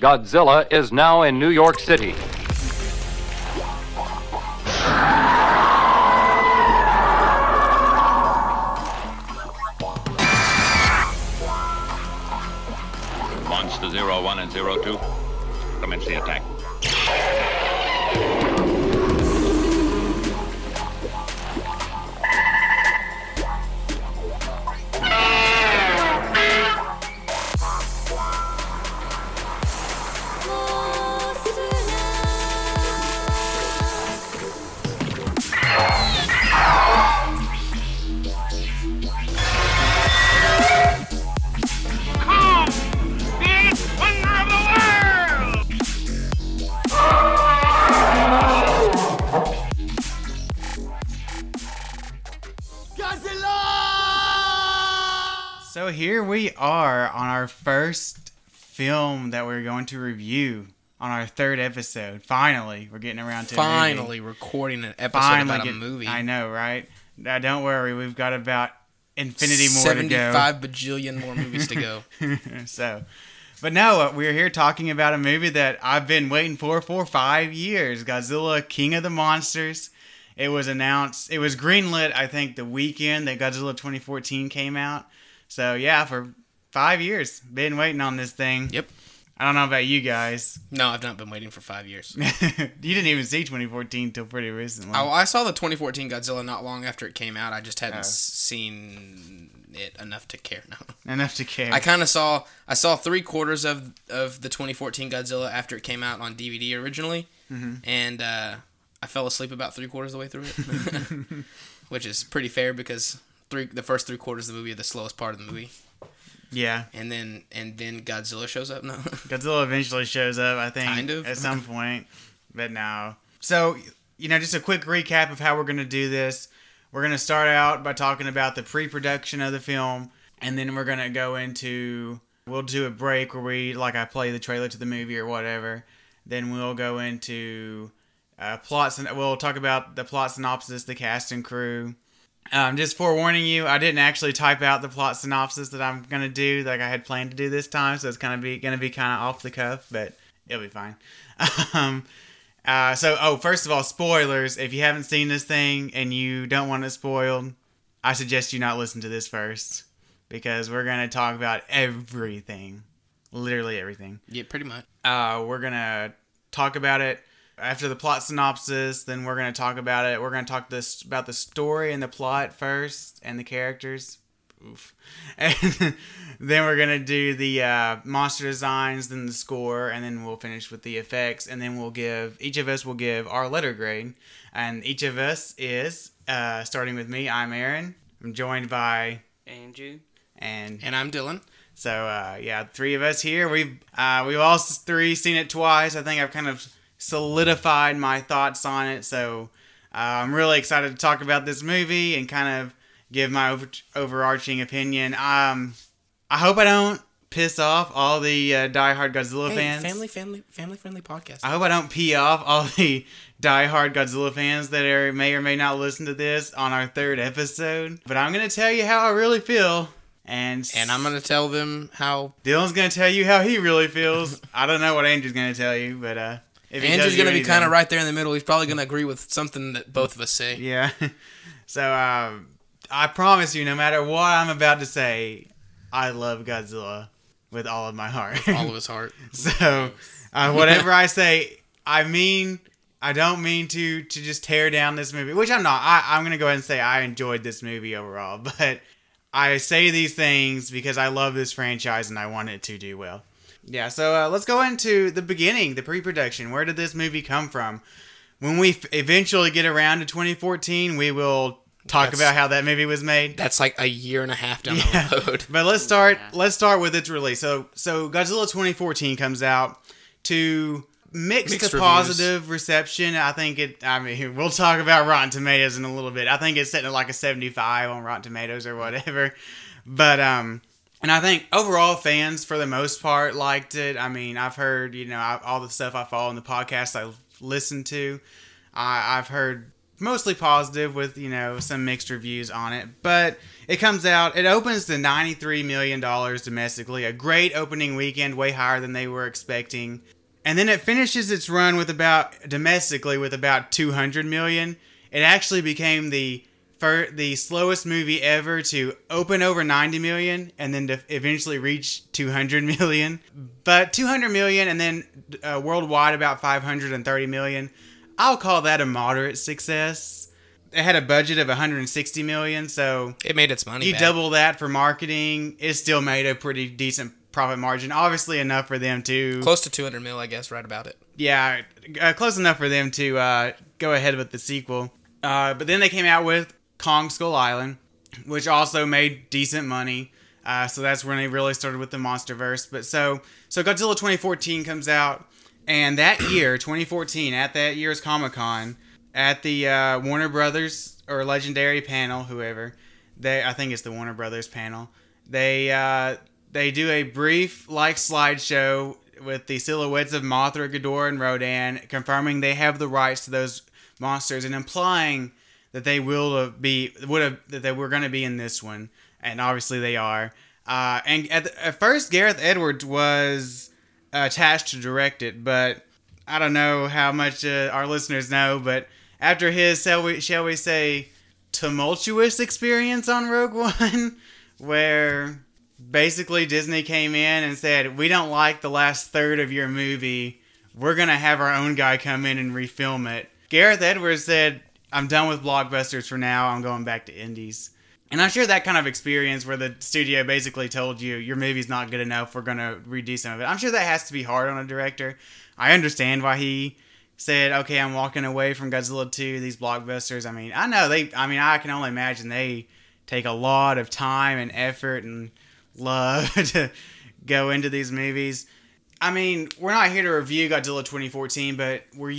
Godzilla is now in New York City. Monster 01 and 02, commence the attack. So here we are on our first film that we're going to review on our third episode. Finally, we're getting around to Finally recording an episode about a movie. I know, right? Now, don't worry, we've got about infinity more to go. 75 bajillion more movies to go. But no, we're here talking about a movie that I've been waiting for 5 years. Godzilla, King of the Monsters. It was announced, it was greenlit, I think, the weekend that Godzilla 2014 came out. So yeah, for 5 years, been waiting on this thing. Yep. I don't know about you guys. No, I've not been waiting for 5 years. You didn't even see 2014 till pretty recently. Oh, I saw the 2014 Godzilla not long after it came out. I just hadn't seen it enough to care. No. Enough to care. I kind of saw 3/4 of the 2014 Godzilla after it came out on DVD originally, and I fell asleep about 3/4 of the way through it, which is pretty fair because the first 3/4 of the movie are the slowest part of the movie. Yeah. And then Godzilla shows up. No. Godzilla eventually shows up, I think, Kind of. at some point, but no. So, just a quick recap of how we're going to do this. We're going to start out by talking about the pre-production of the film, and then we're going to go into, we'll do a break where I play the trailer to the movie or whatever. Then we'll go into plots, and we'll talk about the plot synopsis, the cast and crew. Just forewarning you, I didn't actually type out the plot synopsis that I'm gonna do, like I had planned to do this time, so it's gonna be kind of off the cuff, but it'll be fine. First of all, spoilers. If you haven't seen this thing and you don't want it spoiled, I suggest you not listen to this first, because we're gonna talk about everything, literally everything. Yeah, pretty much. We're gonna talk about it. After the plot synopsis, then we're going to talk about it. We're going to talk about the story and the plot first, and the characters. Oof. And then we're going to do the monster designs, then the score, and then we'll finish with the effects. And then each of us will give our letter grade. And each of us is, starting with me, I'm Aaron. I'm joined by Andrew. And I'm Dylan. So, three of us here. We've all three seen it twice. I think I've kind of solidified my thoughts on it, so I'm really excited to talk about this movie and kind of give my overarching opinion. I hope I don't piss off all the diehard Godzilla fans. Family friendly podcast. I hope I don't pee off all the diehard Godzilla fans that may or may not listen to this on our third episode. But I'm going to tell you how I really feel. And I'm going to tell them how Dylan's going to tell you how he really feels. I don't know what Andrew's going to tell you, but Andrew's going to be kind of right there in the middle. He's probably going to agree with something that both of us say. Yeah. So, I promise you, no matter what I'm about to say, I love Godzilla with all of my heart. All of his heart. So, whatever I say, I don't mean to just tear down this movie, which I'm not. I'm going to go ahead and say I enjoyed this movie overall, but I say these things because I love this franchise and I want it to do well. Yeah, so let's go into the beginning, the pre-production. Where did this movie come from? When we eventually get around to 2014, we will talk about how that movie was made. That's like a year and a half down the road. But let's start with its release. So Godzilla 2014 comes out to mixed to positive reception. We'll talk about Rotten Tomatoes in a little bit. I think it's sitting at like a 75 on Rotten Tomatoes or whatever. But and I think overall fans, for the most part, liked it. I mean, I've heard, all the stuff I follow in the podcast I listen to. I've heard mostly positive with, some mixed reviews on it. But it comes out, it opens to $93 million domestically. A great opening weekend, way higher than they were expecting. And then it finishes its run domestically with about $200 million. It actually became the slowest movie ever to open over 90 million and then to eventually reach 200 million. But 200 million and then worldwide about 530 million. I'll call that a moderate success. It had a budget of 160 million, so it made its money you back. double that for marketing, it still made a pretty decent profit margin. Obviously enough for them to... Close to 200 mil, I guess, right about it. Yeah, close enough for them to go ahead with the sequel. But then they came out with Kong Skull Island, which also made decent money. So that's when they really started with the MonsterVerse. But so Godzilla 2014 comes out, and that year, 2014, at that year's Comic-Con, at the Warner Brothers or Legendary panel, whoever, I think it's the Warner Brothers panel, they do a brief slideshow with the silhouettes of Mothra, Ghidorah, and Rodan, confirming they have the rights to those monsters and implying that they were going to be in this one, and obviously they are. And at first, Gareth Edwards was attached to direct it, but I don't know how much our listeners know. But after his, shall we say, tumultuous experience on Rogue One, where basically Disney came in and said, "We don't like the last third of your movie. We're gonna have our own guy come in and refilm it." Gareth Edwards said, "I'm done with blockbusters for now. I'm going back to indies." And I'm sure that kind of experience where the studio basically told you, your movie's not good enough, we're going to redo some of it. I'm sure that has to be hard on a director. I understand why he said, okay, I'm walking away from Godzilla 2, these blockbusters. I can only imagine they take a lot of time and effort and love to go into these movies. I mean, we're not here to review Godzilla 2014, but do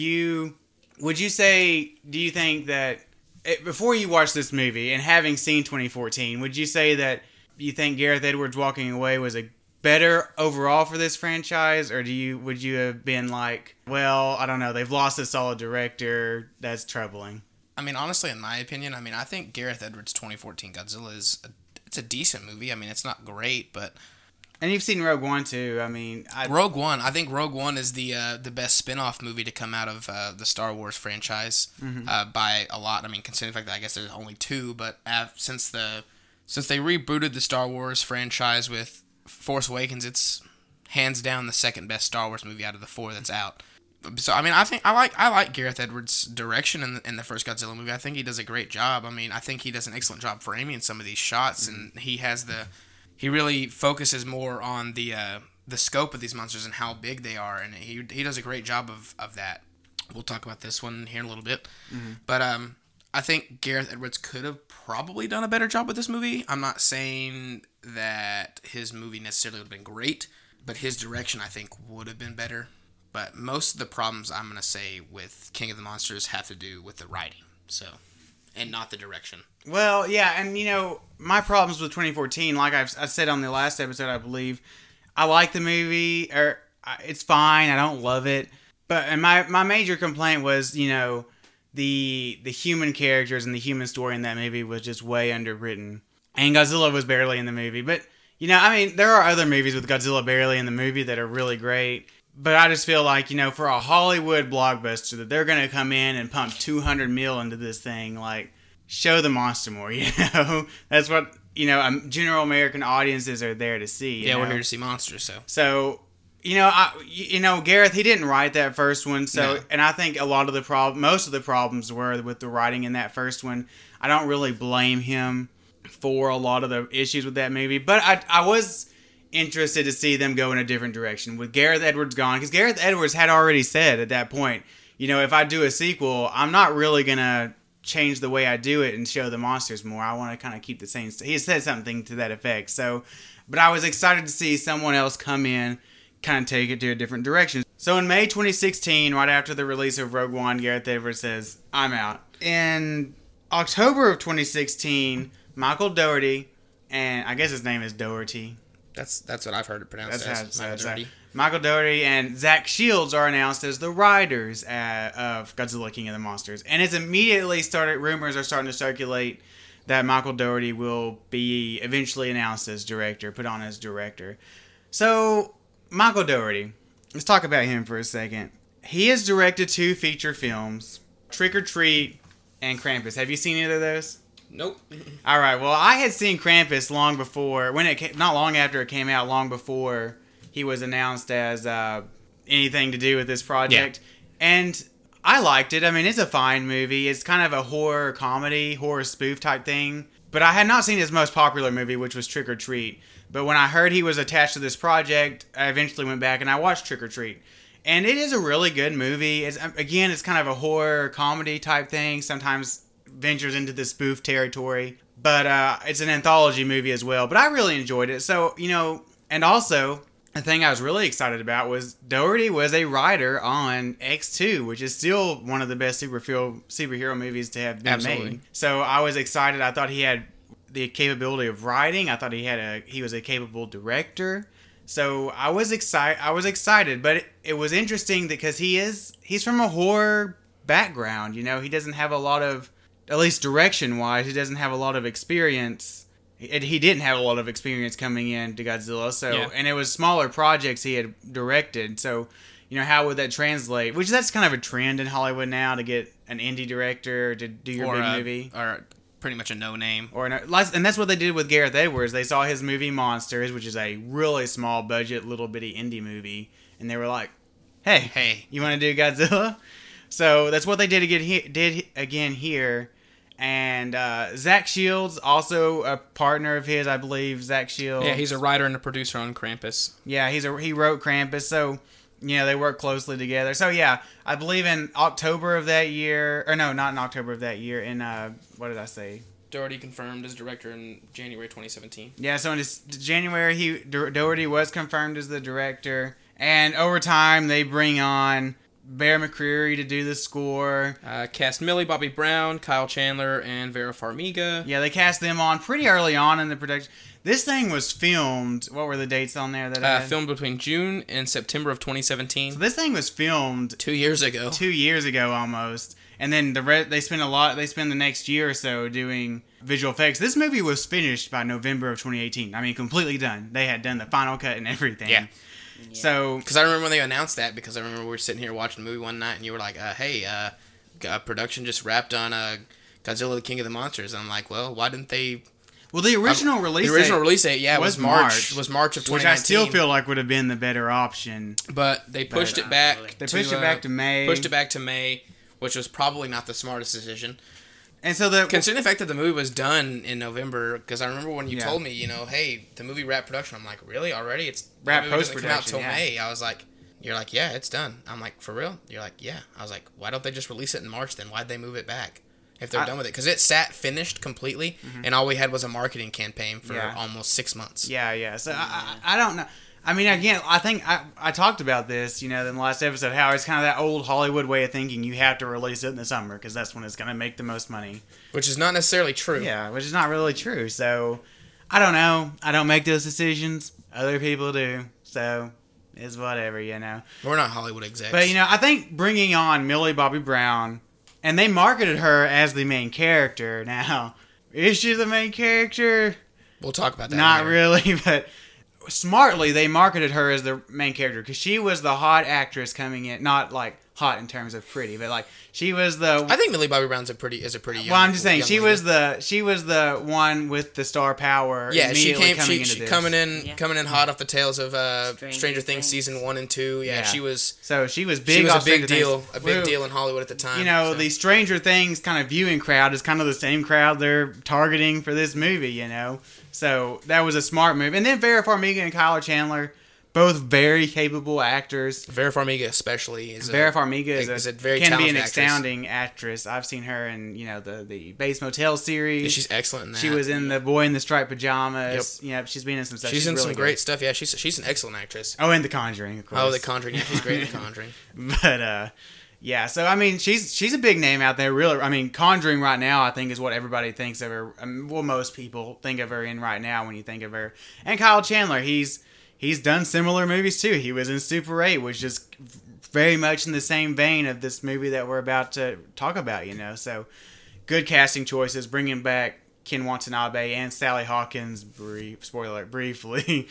you think that, before you watch this movie and having seen 2014, would you say that you think Gareth Edwards walking away was a better overall for this franchise, or would you have been like, well, I don't know, they've lost a solid director, that's troubling? I mean, honestly, in my opinion, I think Gareth Edwards' 2014 Godzilla it's a decent movie. I mean, it's not great, but... And you've seen Rogue One too. I think Rogue One is the best spin-off movie to come out of the Star Wars franchise by a lot. I mean, considering the fact that I guess there's only two, but since they rebooted the Star Wars franchise with Force Awakens, it's hands down the second best Star Wars movie out of the four that's out. So I mean, I like Gareth Edwards' direction in the first Godzilla movie. I think he does a great job. I mean, I think he does an excellent job framing some of these shots, and he really focuses more on the scope of these monsters and how big they are, and he does a great job of that. We'll talk about this one here in a little bit. Mm-hmm. But I think Gareth Edwards could have probably done a better job with this movie. I'm not saying that his movie necessarily would have been great, but his direction, I think, would have been better. But most of the problems, I'm going to say, with King of the Monsters have to do with the writing, and not the direction. Well, yeah, and my problems with 2014, like I said on the last episode, I believe, I like the movie, it's fine, I don't love it, but my major complaint was, the human characters and the human story in that movie was just way underwritten, and Godzilla was barely in the movie, but, there are other movies with Godzilla barely in the movie that are really great, but I just feel like, for a Hollywood blockbuster, that they're going to come in and pump 200 mil into this thing, like, show the monster more, That's what, general American audiences are there to see. Yeah, we're here to see monsters, so. So, Gareth, he didn't write that first one, so, no. And I think most of the problems were with the writing in that first one. I don't really blame him for a lot of the issues with that movie, but I was interested to see them go in a different direction with Gareth Edwards gone, because Gareth Edwards had already said at that point, if I do a sequel, I'm not really gonna change the way I do it and show the monsters more. I want to kind of keep the same. He said something to that effect. So, but I was excited to see someone else come in, kind of take it to a different direction. So in May 2016, right after the release of Rogue One, Gareth Edwards says, "I'm out." In October of 2016, Michael Dougherty, and I guess his name is Dougherty. That's what I've heard it pronounced as. Michael Dougherty and Zach Shields are announced as the writers of Godzilla King of the Monsters. And it's immediately rumors are starting to circulate that Michael Dougherty will be eventually announced as director, put on as director. So, Michael Dougherty, let's talk about him for a second. He has directed 2 feature films, Trick or Treat and Krampus. Have you seen either of those? Nope. All right. Well, I had seen Krampus long before, not long after it came out, long before he was announced as anything to do with this project. Yeah. And I liked it. I mean, it's a fine movie. It's kind of a horror comedy, horror spoof type thing. But I had not seen his most popular movie, which was Trick or Treat. But when I heard he was attached to this project, I eventually went back and I watched Trick or Treat. And it is a really good movie. It's kind of a horror comedy type thing. Sometimes ventures into the spoof territory. But it's an anthology movie as well. But I really enjoyed it. So, and also, the thing I was really excited about was Dougherty was a writer on X2, which is still one of the best superhero movies to have been made. So I was excited. I thought he had the capability of writing. I thought he was a capable director. So I was excited, but it was interesting because he's from a horror background. He doesn't have a lot of, at least direction-wise, he doesn't have a lot of experience. He didn't have a lot of experience coming in to Godzilla, and it was smaller projects he had directed. So, how would that translate? Which that's kind of a trend in Hollywood now, to get an indie director to do your big movie, or pretty much a no-name. And that's what they did with Gareth Edwards. They saw his movie Monsters, which is a really small budget, little bitty indie movie, and they were like, "Hey, you want to do Godzilla?" So that's what they did again here. And Zach Shields, also a partner of his, I believe. Zach Shields. Yeah, he's a writer and a producer on Krampus. Yeah, he wrote Krampus, so they work closely together. So yeah, I believe in October of that year, or no, not in October of that year. In what did I say? Dougherty confirmed as director in January 2017. Yeah, so in January, Dougherty was confirmed as the director, and over time they bring on Bear McCreary to do the score. Cast Millie Bobby Brown, Kyle Chandler, and Vera Farmiga. Yeah, they cast them on pretty early on in the production. This thing was filmed. What were the dates on there? Filmed between June and September of 2017. So this thing was filmed 2 years ago. 2 years ago almost. And then they spent the next year or so doing visual effects. This movie was finished by November of 2018. I mean, completely done. They had done the final cut and everything. Yeah. So, because I remember when they announced that, because I remember we were sitting here watching the movie one night, and you were like, "Hey, production just wrapped on Godzilla: The King of the Monsters." And I'm like, "Well, why didn't they?" Well, the original release date, yeah, was March. Was March of 2019, which I still feel like would have been the better option. But they pushed it back. They pushed it back to May. Pushed it back to May, which was probably not the smartest decision. And so considering the fact that the movie was done in November, because I remember when you told me, hey, the movie wrapped production. I'm like, really? Already? It's wrapped post-production. Come out till May. I was like, you're like, yeah, it's done. I'm like, for real? You're like, yeah. I was like, why don't they just release it in March then? Why'd they move it back if they're done with it? Because it sat finished completely, and all we had was a marketing campaign for almost 6 months. Yeah. So I don't know. I mean, again, I think I talked about this, in the last episode, how it's kind of that old Hollywood way of thinking. You have to release it in the summer because that's when it's going to make the most money. Which is not necessarily true. Yeah, which is not really true. So, I don't know. I don't make those decisions. Other people do. So, it's whatever, We're not Hollywood execs. But, I think bringing on Millie Bobby Brown, and they marketed her as the main character. Now, is she the main character? We'll talk about that Not later. really, but smartly they marketed her as the main character because she was the hot actress coming in, not like hot in terms of pretty, but like she was the. I think Millie Bobby Brown's a pretty young. Well, I'm just saying she was the one with the star power. Yeah, she coming in hot off the tails of Stranger Things season 1 and 2. Yeah, she was. So she was big. She was a big deal in Hollywood at the time. The Stranger Things kind of viewing crowd is kind of the same crowd they're targeting for this movie. So that was a smart move. And then Vera Farmiga and Kyle Chandler, both very capable actors. Vera Farmiga especially is a very can be an actress. Astounding actress. I've seen her in the Bates Motel series. Yeah, she's excellent in that. She was in The Boy in the Striped Pajamas. Yep, she's been in some stuff. She's in really some great stuff. Yeah, she's an excellent actress. Oh, and The Conjuring, of course. Oh, The Conjuring. Yeah, she's great in The Conjuring. But yeah, so I mean, she's a big name out there. Really, I mean, Conjuring right now, I think, is what everybody thinks of her. Most people think of her in right now when you think of her. And Kyle Chandler, he's he's done similar movies too. He was in Super 8, which is very much in the same vein of this movie that we're about to talk about, you know. So, good casting choices, bringing back Ken Watanabe and Sally Hawkins, briefly.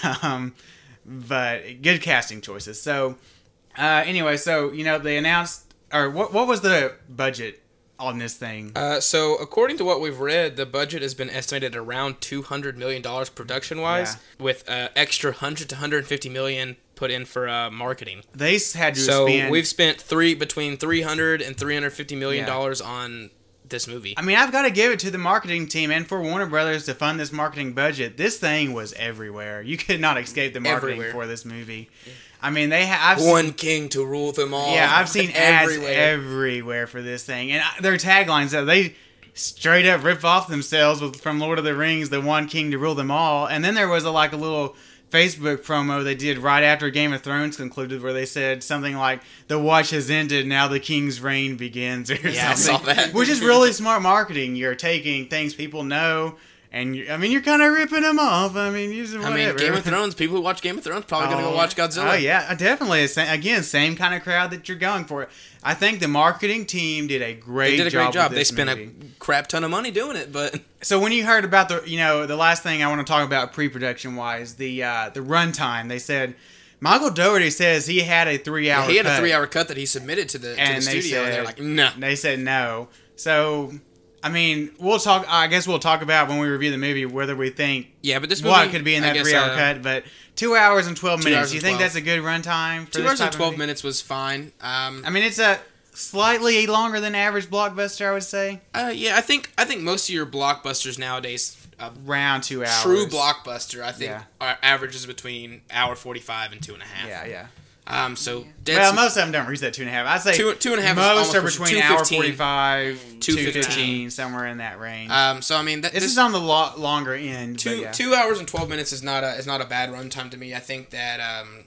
But good casting choices. So, anyway, so, you know, they announced, or what was the budget on this thing? So, according to what we've read, the budget has been estimated around $200 million production-wise, with extra $100 to $150 million put in for marketing. They had to So, spend... we've spent between $300 and $350 million on this movie. I mean, I've got to give it to the marketing team and for Warner Brothers to fund this marketing budget. This thing was everywhere. You could not escape the marketing for this movie. I mean, I've One king to rule them all. Yeah, I've seen ads everywhere for this thing. And their taglines, they straight up rip off themselves from Lord of the Rings, the one king to rule them all. And then there was a little Facebook promo they did right after Game of Thrones concluded where they said something like, "The watch has ended, now the king's reign begins," or something. I saw that. Which is really smart marketing. You're taking things people know, and you're kind of ripping them off. I mean, Game of Thrones, people who watch Game of Thrones probably going to go watch Godzilla. Oh, yeah, definitely. Again, same kind of crowd that you're going for. I think the marketing team did a great job. They spent a crap ton of money doing it, but... So when you heard about the last thing I want to talk about pre-production wise, the runtime, they said Michael Dougherty says he had a 3-hour cut. He had a 3-hour cut that he submitted to the studio, and they're like, no. They said no. So, I mean, I guess we'll talk about when we review the movie whether we think but this movie, what could be in that 3-hour cut, but 2 hours and 12 minutes. Do you think that's a good runtime for 2 hours and 12 minutes was fine. I mean, it's a slightly longer than average blockbuster, I would say. Yeah, I think most of your blockbusters nowadays, around 2 hours. True blockbuster, I think, averages between hour 45 and 2.5. Yeah. So most of them don't reach that 2.5. I'd say 2.5. Most are between hour 45, 2:15, somewhere in that range. So I mean, this is on the longer end. 2 hours and 12 minutes is not a bad runtime to me. I think that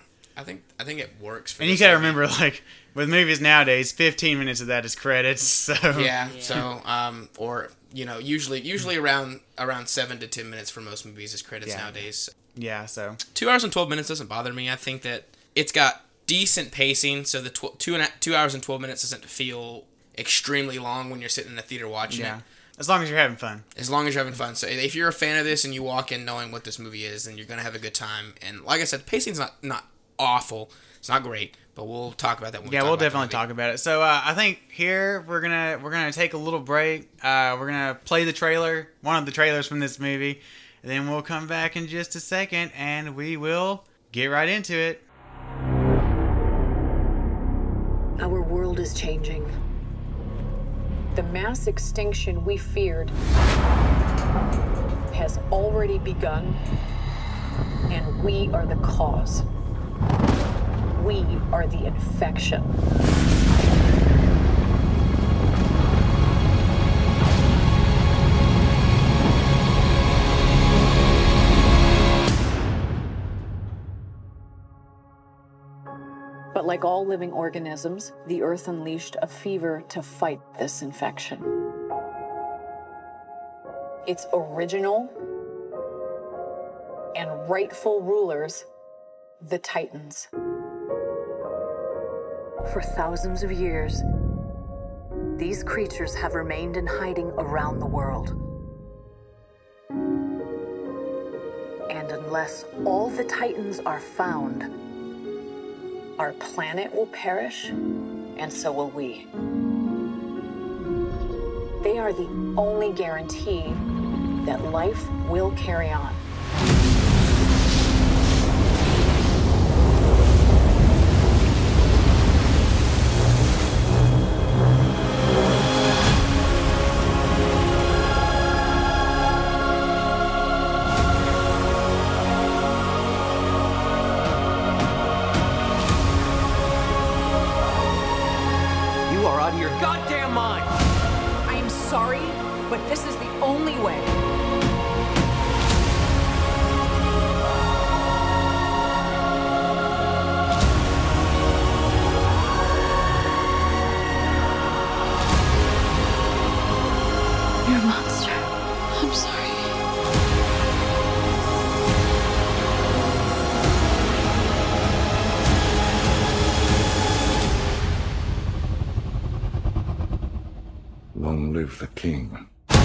I think it works. And you gotta remember, with movies nowadays, 15 minutes of that is credits. So So or usually around 7 to 10 minutes for most movies is credits nowadays. Yeah. So 2 hours and 12 minutes doesn't bother me. I think that it's got decent pacing, so the 2 hours and 12 minutes doesn't feel extremely long when you're sitting in a theater watching it. As long as you're having fun. As long as you're having fun. So if you're a fan of this and you walk in knowing what this movie is, then you're going to have a good time. And like I said, the pacing's not awful. It's not great, but we'll talk about that when we talk we'll about definitely talk about it. So I think here we're gonna take a little break. We're gonna play the trailer, one of the trailers from this movie, and then we'll come back in just a second and we will get right into it. Our world is changing. The mass extinction we feared has already begun, and we are the cause. We are the infection. But like all living organisms, the Earth unleashed a fever to fight this infection. Its original and rightful rulers, the Titans. For thousands of years, these creatures have remained in hiding around the world. And unless all the Titans are found, our planet will perish, and so will we. They are the only guarantee that life will carry on. But this is the only way. You're a monster. I'm sorry. save the king.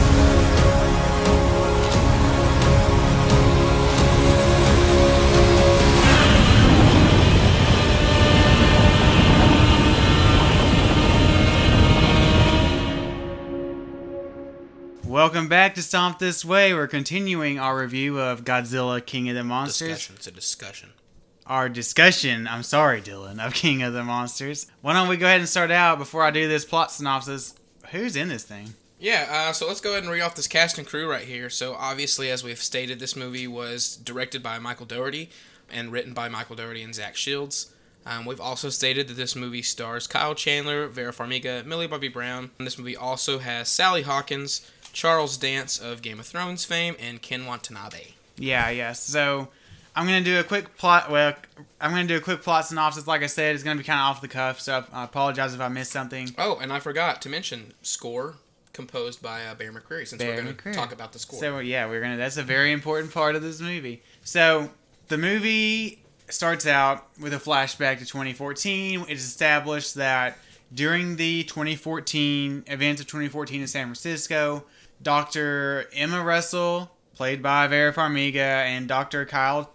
Welcome back to Stomp This Way. We're continuing our review of Godzilla King of the Monsters. Discussion. It's a discussion. Our discussion, I'm sorry, Dylan, of King of the Monsters. Why don't we go ahead and start out before I do this plot synopsis? Who's in this thing? Yeah, so let's go ahead and read off this cast and crew right here. So obviously, as we've stated, this movie was directed by Michael Dougherty and written by Michael Dougherty and Zach Shields. We've also stated that this movie stars Kyle Chandler, Vera Farmiga, Millie Bobby Brown. And this movie also has Sally Hawkins, Charles Dance of Game of Thrones fame, and Ken Watanabe. Yeah. So I'm gonna do a quick plot. Well, I'm gonna do a quick plot synopsis. Like I said, it's gonna be kind of off the cuff, so I apologize if I missed something. Oh, and I forgot to mention score composed by Bear McCreary. Since we're going to talk about the score. So yeah, that's a very important part of this movie. So the movie starts out with a flashback to 2014. It's established that during the 2014 events of 2014 in San Francisco, Dr. Emma Russell, played by Vera Farmiga, and Dr.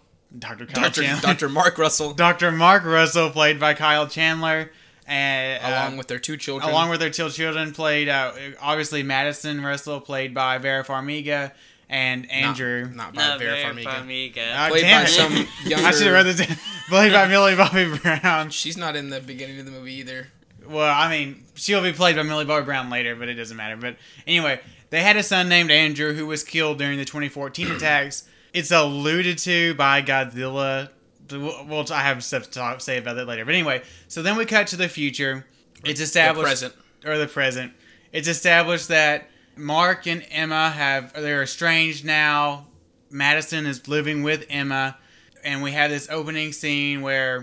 Mark Russell. Dr. Mark Russell, played by Kyle Chandler, and along with their two children. Played obviously Madison Russell, played by Vera Farmiga, and Andrew. Not by Vera Farmiga. Played by some younger. I should have read this down. Played by Millie Bobby Brown. She's not in the beginning of the movie either. Well, I mean, she'll be played by Millie Bobby Brown later, but it doesn't matter. But anyway, they had a son named Andrew who was killed during the 2014 attacks. It's alluded to by Godzilla. Well, I have stuff to say about that later. But anyway, so then we cut to the future. It's established... the present. It's established that Mark and Emma they're estranged now. Madison is living with Emma. And we have this opening scene where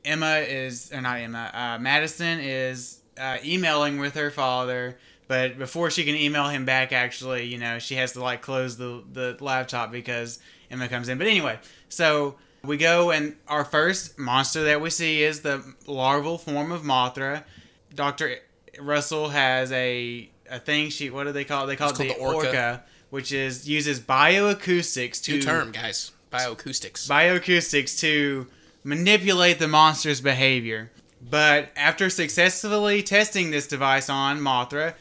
Madison is emailing with her father, but before she can email him back, actually, she has to close the laptop because Emma comes in. But anyway, so we go, and our first monster that we see is the larval form of Mothra. Dr. Russell has a thing. What do they call it? They call it the Orca, which uses bioacoustics to... New term, guys. Bioacoustics. Bioacoustics to manipulate the monster's behavior. But after successfully testing this device on Mothra,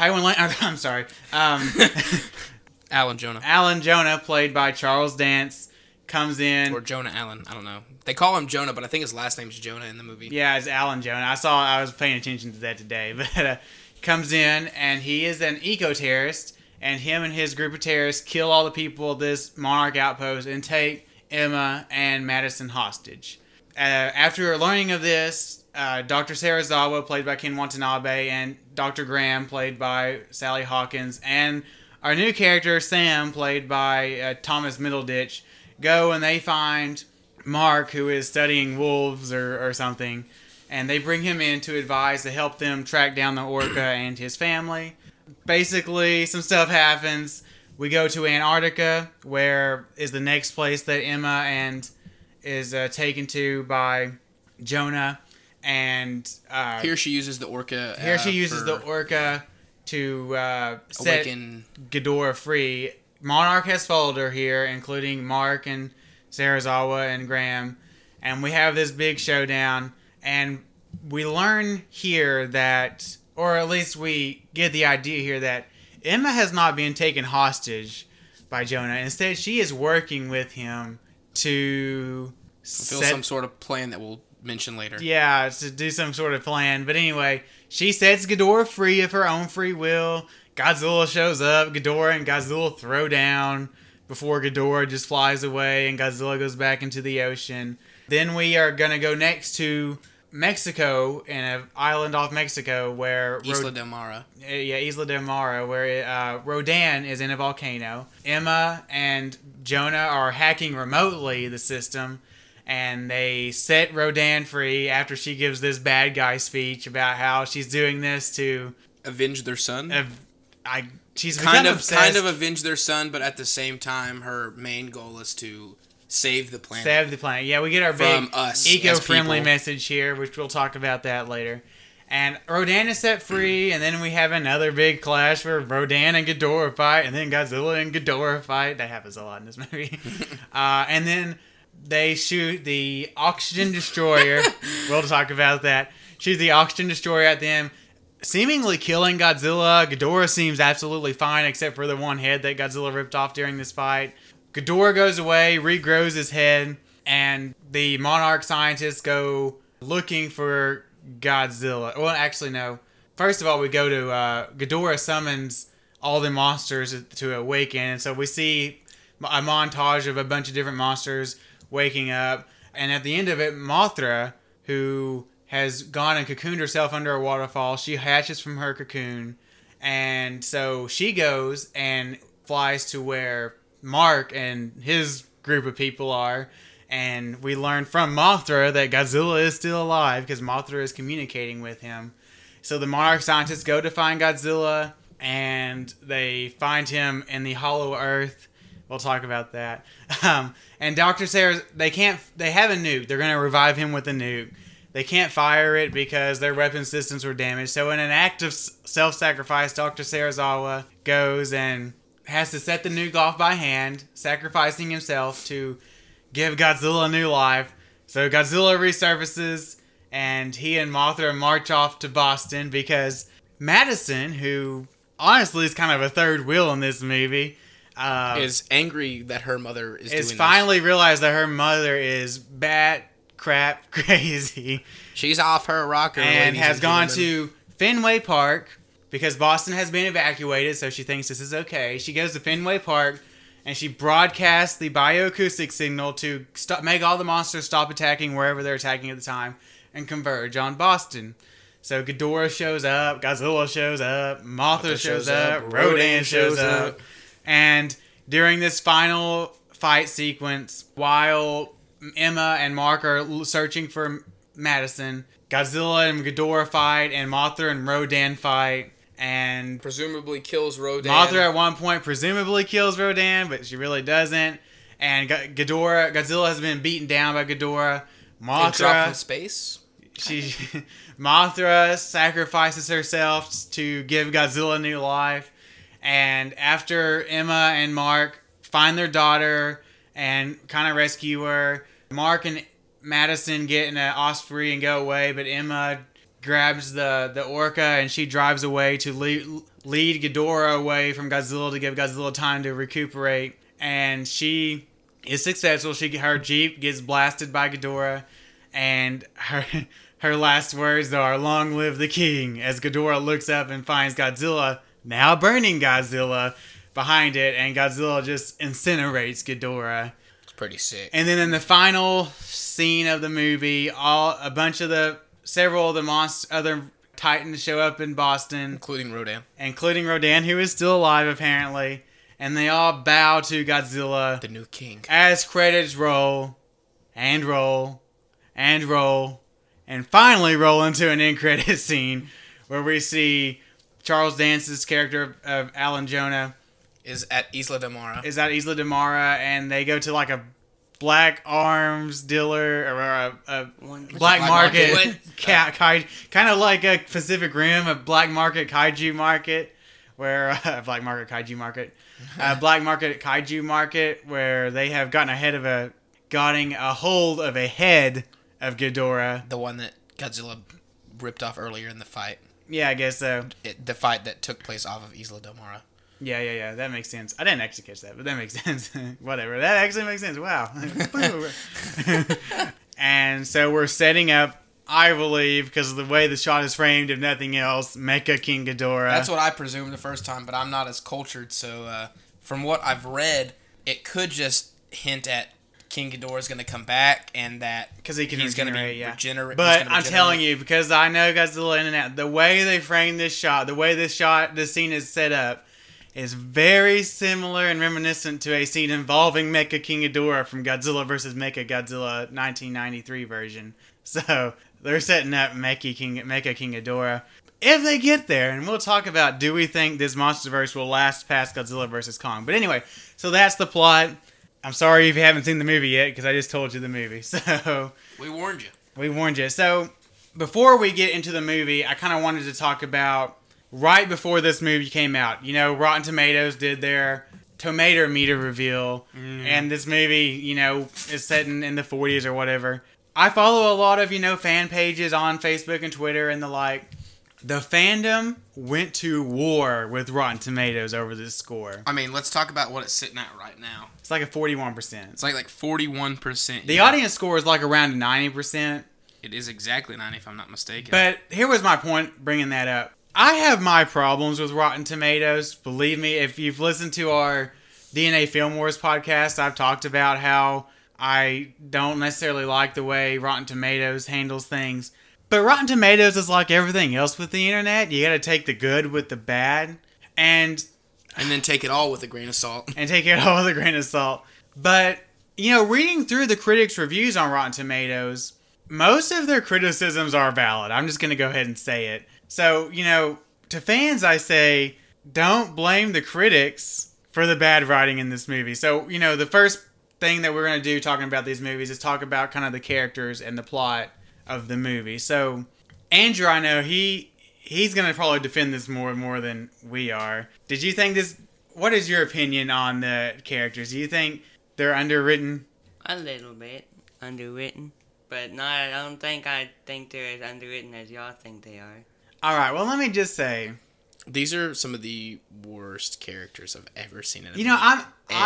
Alan Jonah. Alan Jonah, played by Charles Dance, comes in. Or Jonah Allen, I don't know. They call him Jonah, but I think his last name is Jonah in the movie. Yeah, it's Alan Jonah. I was paying attention to that today. But comes in, and he is an eco-terrorist, and him and his group of terrorists kill all the people of this Monarch outpost and take Emma and Madison hostage. After learning of this, Dr. Serizawa, played by Ken Watanabe, and Dr. Graham, played by Sally Hawkins, and our new character, Sam, played by Thomas Middleditch, go and they find Mark, who is studying wolves or something, and they bring him in to advise to help them track down the Orca and his family. Basically, some stuff happens. We go to Antarctica, where is the next place that Emma is taken to by Jonah, and here she uses the Orca. The Orca to set awaken Ghidorah free. Monarch has followed her here, including Mark and Serizawa and Graham, and we have this big showdown. And we learn here that, or at least we get the idea here that Emma has not been taken hostage by Jonah. Instead, she is working with him to fulfill some sort of plan that we'll mention later. Yeah, to do some sort of plan. But anyway, she sets Ghidorah free of her own free will. Godzilla shows up. Ghidorah and Godzilla throw down before Ghidorah just flies away and Godzilla goes back into the ocean. Then we are going to go next to Mexico, in an island off Mexico where... Isla del Mara. Yeah, Isla del Mara, where Rodan is in a volcano. Emma and Jonah are hacking remotely the system, and they set Rodan free after she gives this bad guy speech about how she's doing this to... avenge their son? She's kind of avenge their son, but at the same time, her main goal is to... save the planet. Yeah, we get our big eco-friendly message here, which we'll talk about that later. And Rodan is set free, and then we have another big clash where Rodan and Ghidorah fight, and then Godzilla and Ghidorah fight. That happens a lot in this movie. And then they shoot the oxygen destroyer. We'll talk about that. Shoot the oxygen destroyer at them, seemingly killing Godzilla. Ghidorah seems absolutely fine, except for the one head that Godzilla ripped off during this fight. Ghidorah goes away, regrows his head, and the Monarch scientists go looking for Godzilla. Well, actually, no. First of all, we go to Ghidorah summons all the monsters to awaken, and so we see a montage of a bunch of different monsters waking up. And at the end of it, Mothra, who has gone and cocooned herself under a waterfall, she hatches from her cocoon, and so she goes and flies to where Mark and his group of people are. And we learn from Mothra that Godzilla is still alive because Mothra is communicating with him. So the Monarch scientists go to find Godzilla, and they find him in the Hollow Earth. We'll talk about that. And Dr. Sarah, they have a nuke. They're going to revive him with a nuke. They can't fire it because their weapon systems were damaged. So in an act of self-sacrifice, Dr. Serizawa goes and has to set the nuke off by hand, sacrificing himself to give Godzilla a new life. So Godzilla resurfaces, and he and Mothra march off to Boston because Madison, who honestly is kind of a third wheel in this movie, is angry that her mother is doing finally realized that her mother is bat crap crazy. She's off her rocker. And has gone to Fenway Park because Boston has been evacuated, so she thinks this is okay. She goes to Fenway Park, and she broadcasts the bioacoustic signal to make all the monsters stop attacking wherever they're attacking at the time and converge on Boston. So Ghidorah shows up, Godzilla shows up, Mothra shows up, Rodan shows up. And during this final fight sequence, while Emma and Mark are searching for Madison, Godzilla and Ghidorah fight, and Mothra and Rodan fight. And presumably kills Rodan. Mothra at one point presumably kills Rodan, but she really doesn't. And Godzilla has been beaten down by Ghidorah. Mothra dropped from space. Mothra sacrifices herself to give Godzilla a new life. And after Emma and Mark find their daughter and kind of rescue her, Mark and Madison get in an Osprey and go away, but Emma grabs the orca and she drives away to lead Ghidorah away from Godzilla to give Godzilla time to recuperate. And she is successful. Her Jeep gets blasted by Ghidorah, and her last words are "Long live the king," as Ghidorah looks up and finds Godzilla, now burning Godzilla, behind it, and Godzilla just incinerates Ghidorah. It's pretty sick. And then in the final scene of the movie, several of the other Titans show up in Boston. Including Rodan, who is still alive apparently. And they all bow to Godzilla. The new king. As credits roll, and roll, and roll, and finally roll into an end credit scene where we see Charles Dance's character of Alan Jonah is at Isla de Mara, and they go to like a black arms dealer or a black market kind of like a Pacific Rim, a black market kaiju market where a black market kaiju market where they have gotten a hold of a head of Ghidorah, the one that Godzilla ripped off earlier in the fight. Yeah, I guess so. The fight that took place off of Isla de Mara. Yeah, that makes sense. I didn't actually catch that, but that makes sense. Whatever, that actually makes sense. Wow. And so we're setting up, I believe, because of the way the shot is framed, if nothing else, Mecha King Ghidorah. That's what I presumed the first time, but I'm not as cultured, so from what I've read, it could just hint at King Ghidorah is going to come back, and that because he's going to be regenerate. But I'm telling you, because I know Godzilla in and out, the way they frame this shot, this scene is set up, is very similar and reminiscent to a scene involving Mecha King Ghidorah from Godzilla vs. Mecha Godzilla 1993 version. So they're setting up Mecha King Ghidorah. If they get there, and we'll talk about, do we think this MonsterVerse will last past Godzilla vs. Kong? But anyway, so that's the plot. I'm sorry if you haven't seen the movie yet, because I just told you the movie. So we warned you. So before we get into the movie, I kind of wanted to talk about right before this movie came out. You know, Rotten Tomatoes did their tomato meter reveal, and this movie, you know, is set in the 40s or whatever. I follow a lot of, you know, fan pages on Facebook and Twitter and the like. The fandom went to war with Rotten Tomatoes over this score. I mean, let's talk about what it's sitting at right now. It's like a 41%. It's like 41%. The audience score is like around 90%. It is exactly 90 if I'm not mistaken. But here was my point bringing that up. I have my problems with Rotten Tomatoes. Believe me, if you've listened to our DNA Film Wars podcast, I've talked about how I don't necessarily like the way Rotten Tomatoes handles things. But Rotten Tomatoes is like everything else with the internet. You got to take the good with the bad. And then take it all with a grain of salt. And take it all with a grain of salt. But, you know, reading through the critics' reviews on Rotten Tomatoes, most of their criticisms are valid. I'm just going to go ahead and say it. So, you know, to fans, I say, don't blame the critics for the bad writing in this movie. So, you know, the first thing that we're going to do talking about these movies is talk about kind of the characters and the plot of the movie. So, Andrew, I know he's going to probably defend this more than we are. Did you think this... What is your opinion on the characters? Do you think they're underwritten? A little bit underwritten. But no, I don't think they're as underwritten as y'all think they are. Alright, well, let me just say... These are some of the worst characters I've ever seen in a movie. You know, I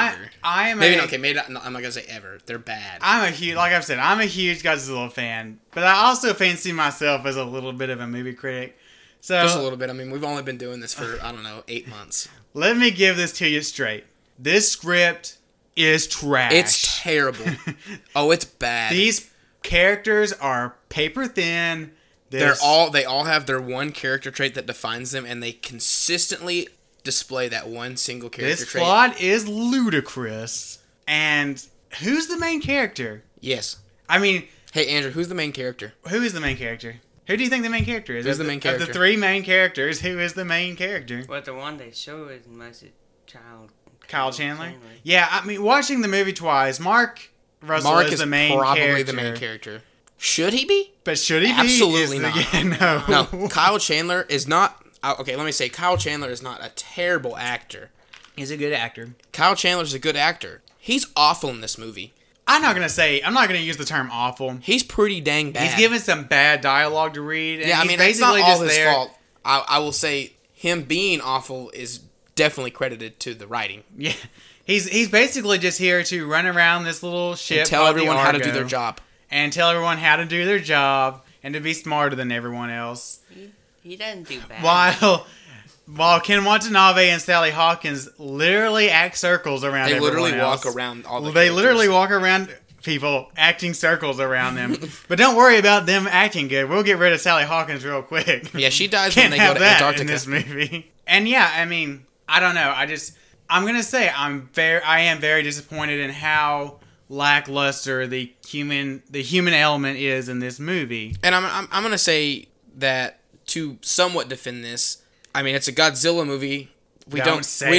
am maybe not I'm not gonna say ever. They're bad. I'm a huge, like I've said, I'm a huge Godzilla fan, but I also fancy myself as a little bit of a movie critic. So just a little bit. I mean, we've only been doing this for 8 months. Let me give this to you straight. This script is trash. It's terrible. Oh, it's bad. These characters are paper thin. They all have their one character trait that defines them, and they consistently display that one single character trait. This plot is ludicrous. And who's the main character? Yes. I mean... Hey, Andrew, who's the main character? Who is the main character? Who do you think the main character is? Who's the main character? Of the three main characters, who is the main character? Well, the one they show is mostly Kyle Chandler? Yeah, I mean, watching the movie twice, Mark Russell is the main character. Probably the main character. Should he be? But should he be? Absolutely not. Yeah, no, Kyle Chandler is not... Okay, let me say, Kyle Chandler is not a terrible actor. He's a good actor. Kyle Chandler's a good actor. He's awful in this movie. I'm not going to use the term awful. He's pretty dang bad. He's given some bad dialogue to read. And yeah, I mean, it's not all his fault. I will say him being awful is definitely credited to the writing. Yeah. He's basically just here to run around this little ship and tell everyone how to do their job. And tell everyone how to do their job and to be smarter than everyone else. He doesn't do bad. While Ken Watanabe and Sally Hawkins literally act circles around everyone else. They literally walk around all the They literally walk around people acting circles around them. But don't worry about them acting good. We'll get rid of Sally Hawkins real quick. Yeah, she dies when they go to Antarctica. In this movie. And yeah, I mean, I don't know. I'm going to say I am very disappointed in how lackluster the human element is in this movie. And I'm going to say that to somewhat defend this, I mean, it's a Godzilla movie. We don't say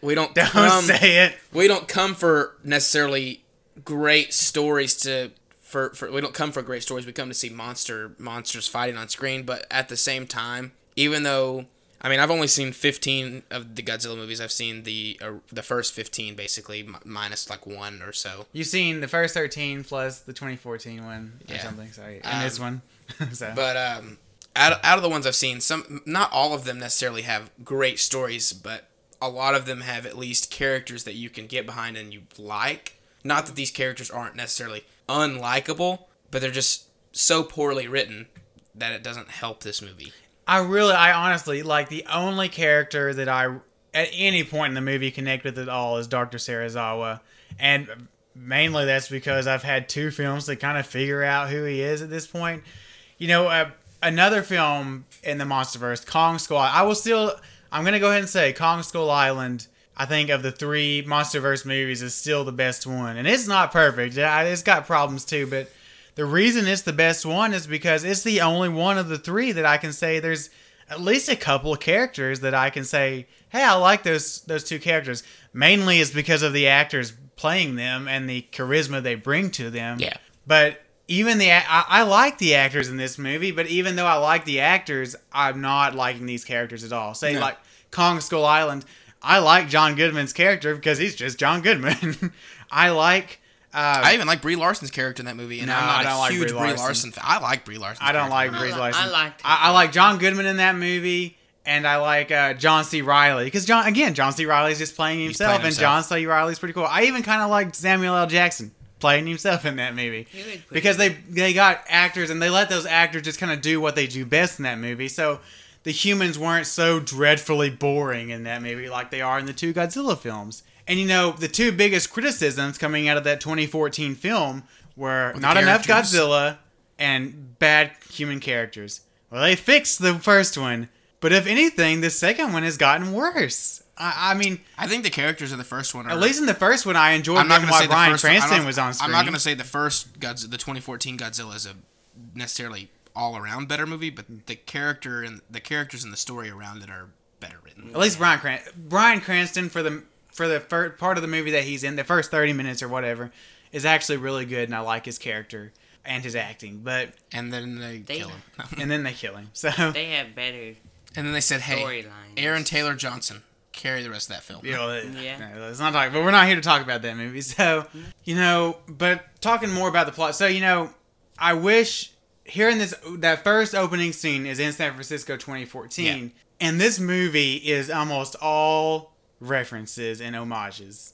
it. We don't come for necessarily great stories we don't come for great stories. We come to see monsters fighting on screen, but at the same time, even though I've only seen 15 of the Godzilla movies. I've seen the first 15 basically minus like one or so. You've seen the first 13 plus the 2014 one or something. Sorry, and this one. So. But out of the ones I've seen, not all of them necessarily have great stories, but a lot of them have at least characters that you can get behind and you like. Not that these characters aren't necessarily unlikable, but they're just so poorly written that it doesn't help this movie. I honestly, like, the only character that I, at any point in the movie, connect with at all is Dr. Serizawa. And mainly that's because I've had two films to kind of figure out who he is at this point. You know, another film in the MonsterVerse, Kong Skull Island. I'm going to go ahead and say Kong Skull Island, I think, of the three MonsterVerse movies, is still the best one. And it's not perfect. It's got problems too, but the reason it's the best one is because it's the only one of the three that I can say there's at least a couple of characters that I can say, hey, I like those two characters. Mainly it's because of the actors playing them and the charisma they bring to them. Yeah. But even I like the actors in this movie, but even though I like the actors, I'm not liking these characters at all. Say like Kong Skull Island, I like John Goodman's character because he's just John Goodman. I like. I even like Brie Larson's character in that movie, and I'm not a huge Brie Larson fan. I like Brie Larson. I don't like Brie Larson. I like John Goodman in that movie, and I like John C. Reilly because John C. Reilly's just playing himself, and John C. Reilly's pretty cool. I even kind of like Samuel L. Jackson playing himself in that movie because they got actors and they let those actors just kind of do what they do best in that movie. So the humans weren't so dreadfully boring in that movie like they are in the two Godzilla films. And the two biggest criticisms coming out of that 2014 film were not enough Godzilla and bad human characters. Well, they fixed the first one, but if anything, the second one has gotten worse. I mean, I think the characters of the first one are... At least in the first one, I enjoyed them while Bryan Cranston was on screen. I'm not going to say the 2014 Godzilla is a necessarily all-around better movie, but the characters and the story around it are better written. At least Bryan Cranston for the first part of the movie that he's in, the first 30 minutes or whatever, is actually really good, and I like his character and his acting. And then they kill him. And then they kill him. So they have better. And then they said, "Hey, storylines. Aaron Taylor Johnson, carry the rest of that film." No, let's not talk. But we're not here to talk about that movie. So but talking more about the plot. So I wish hearing that first opening scene is in San Francisco 2014, and this movie is almost all references and homages.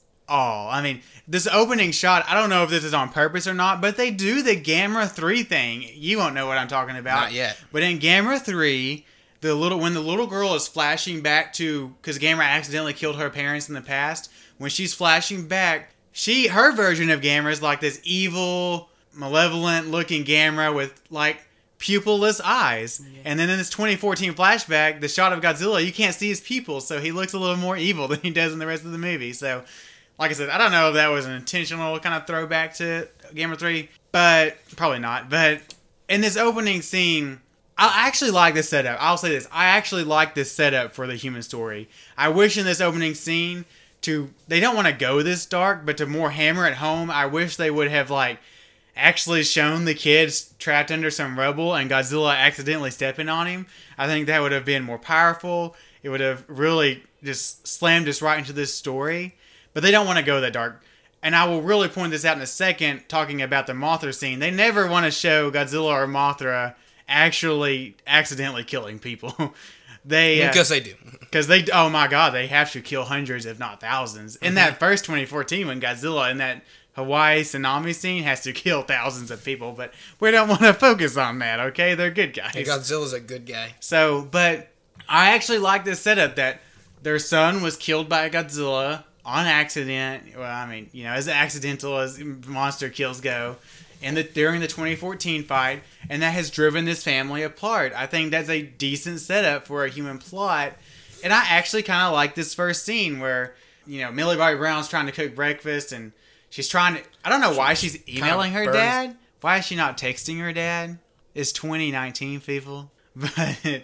I mean, this opening shot, I don't know if this is on purpose or not, but they do the Gamera 3 thing. You won't know what I'm talking about. Not yet. But in Gamera 3, when the little girl is flashing back to, because Gamera accidentally killed her parents in the past, when she's flashing back, her version of Gamera is like this evil, malevolent looking Gamera with like pupilless eyes. Yeah. And then in this 2014 flashback, the shot of Godzilla, you can't see his pupils, so he looks a little more evil than he does in the rest of the movie. So, like I said, I don't know if that was an intentional kind of throwback to Gamera 3, but probably not. But in this opening scene, I actually like this setup. I'll say this. I actually like this setup for the human story. I wish in this opening scene they don't want to go this dark, but to more hammer it home, I wish they would have actually shown the kids trapped under some rubble and Godzilla accidentally stepping on him. I think that would have been more powerful. It would have really just slammed us right into this story. But they don't want to go that dark. And I will really point this out in a second, talking about the Mothra scene. They never want to show Godzilla or Mothra actually accidentally killing people. Because they do. Because oh my god, they have to kill hundreds, if not thousands. In that first 2014, when Godzilla in that Hawaii tsunami scene has to kill thousands of people, but we don't want to focus on that, okay? They're good guys. And Godzilla's a good guy. So, but I actually like this setup that their son was killed by Godzilla on accident. Well, I mean, as accidental as monster kills go during the 2014 fight, and that has driven this family apart. I think that's a decent setup for a human plot, and I actually kind of like this first scene where, Millie Bobby Brown's trying to cook breakfast, and she's trying to... I don't know why she's emailing her dad. Why is she not texting her dad? It's 2019, people. But,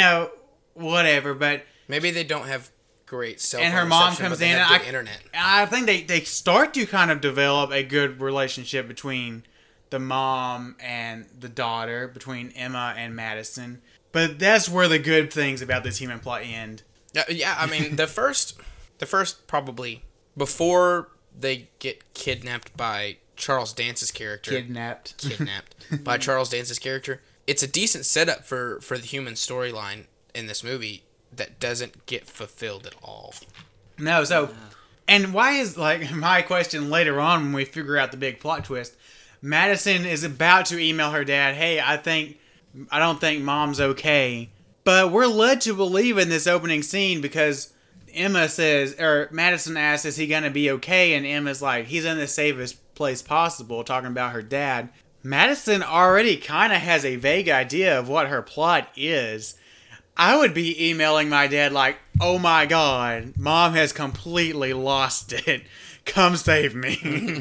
whatever. But maybe they don't have great cell phone and her mom reception, comes but they in, have good internet. I think they start to kind of develop a good relationship between the mom and the daughter, between Emma and Madison. But that's where the good things about this human plot end. Yeah, I mean, the first probably, before they get kidnapped by Charles Dance's character. Kidnapped by Charles Dance's character. It's a decent setup for the human storyline in this movie that doesn't get fulfilled at all. No, so... And why is, my question later on when we figure out the big plot twist, Madison is about to email her dad, hey, I don't think mom's okay. But we're led to believe in this opening scene because Emma says, or Madison asks, is he going to be okay? And Emma's like, he's in the safest place possible, talking about her dad. Madison already kind of has a vague idea of what her plot is. I would be emailing my dad like, oh my god, mom has completely lost it. Come save me.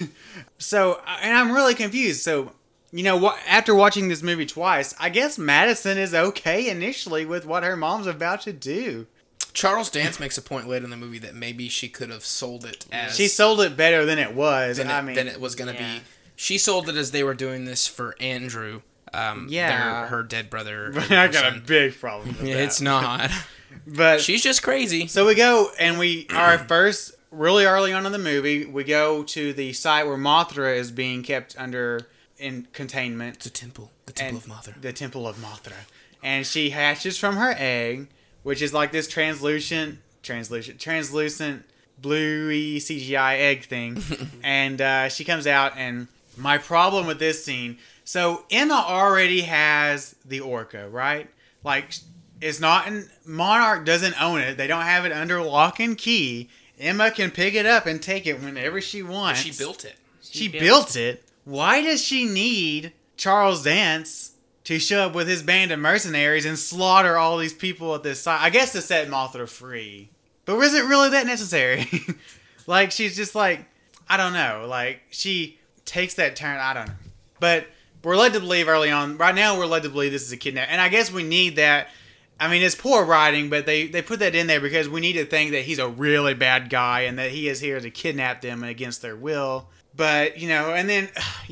So, and I'm really confused. So, after watching this movie twice, I guess Madison is okay initially with what her mom's about to do. Charles Dance makes a point later in the movie that maybe she could have sold it as... She sold it better than it was. Than it was going to be. She sold it as they were doing this for Andrew. Her dead brother. I got a big problem with that. It's not. But She's just crazy. so we go and we our first really early on in the movie, we go to the site where Mothra is being kept in containment. The temple of Mothra. The Temple of Mothra. And she hatches from her egg, which is like this translucent, bluey CGI egg thing. And she comes out, and my problem with this scene, so Emma already has the orca, right? Like, it's not in, Monarch doesn't own it. They don't have it under lock and key. Emma can pick it up and take it whenever she wants. She built it. She built it. Why does she need Charles Dance to show up with his band of mercenaries and slaughter all these people at this site? I guess to set Mothra free. But was it really that necessary? Like, she's just like, I don't know. Like, she takes that turn. I don't know. But we're led to believe early on. Right now, we're led to believe this is a kidnap. And I guess we need that. I mean, it's poor writing, but they put that in there because we need to think that he's a really bad guy and that he is here to kidnap them against their will. But, and then,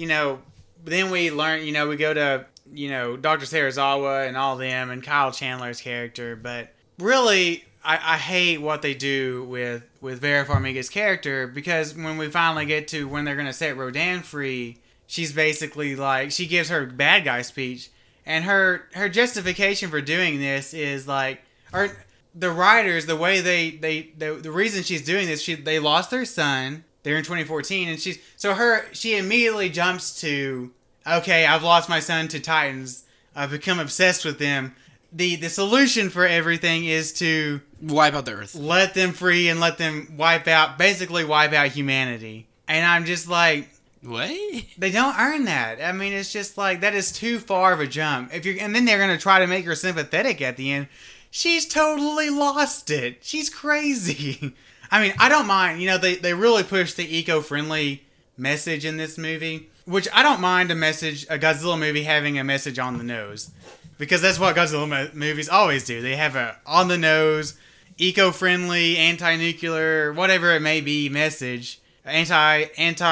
then we learn, we go to, Dr. Serizawa and all them and Kyle Chandler's character. But really, I hate what they do with Vera Farmiga's character, because when we finally get to when they're going to set Rodan free, she's basically like, she gives her bad guy speech. And her justification for doing this is like, or the writers, the way the reason she's doing this, they lost their son. They're in 2014, and she immediately jumps to, okay, I've lost my son to Titans. I've become obsessed with them. The solution for everything is to wipe out the Earth, let them free, and let them wipe out humanity. And I'm just like, what? They don't earn that. I mean, it's just like, that is too far of a jump. And then they're going to try to make her sympathetic at the end. She's totally lost it. She's crazy. I mean, I don't mind. They really push the eco-friendly message in this movie, which I don't mind a Godzilla movie having a message on the nose, because that's what Godzilla movies always do. They have a on the nose, eco-friendly, anti-nuclear, whatever it may be message. Anti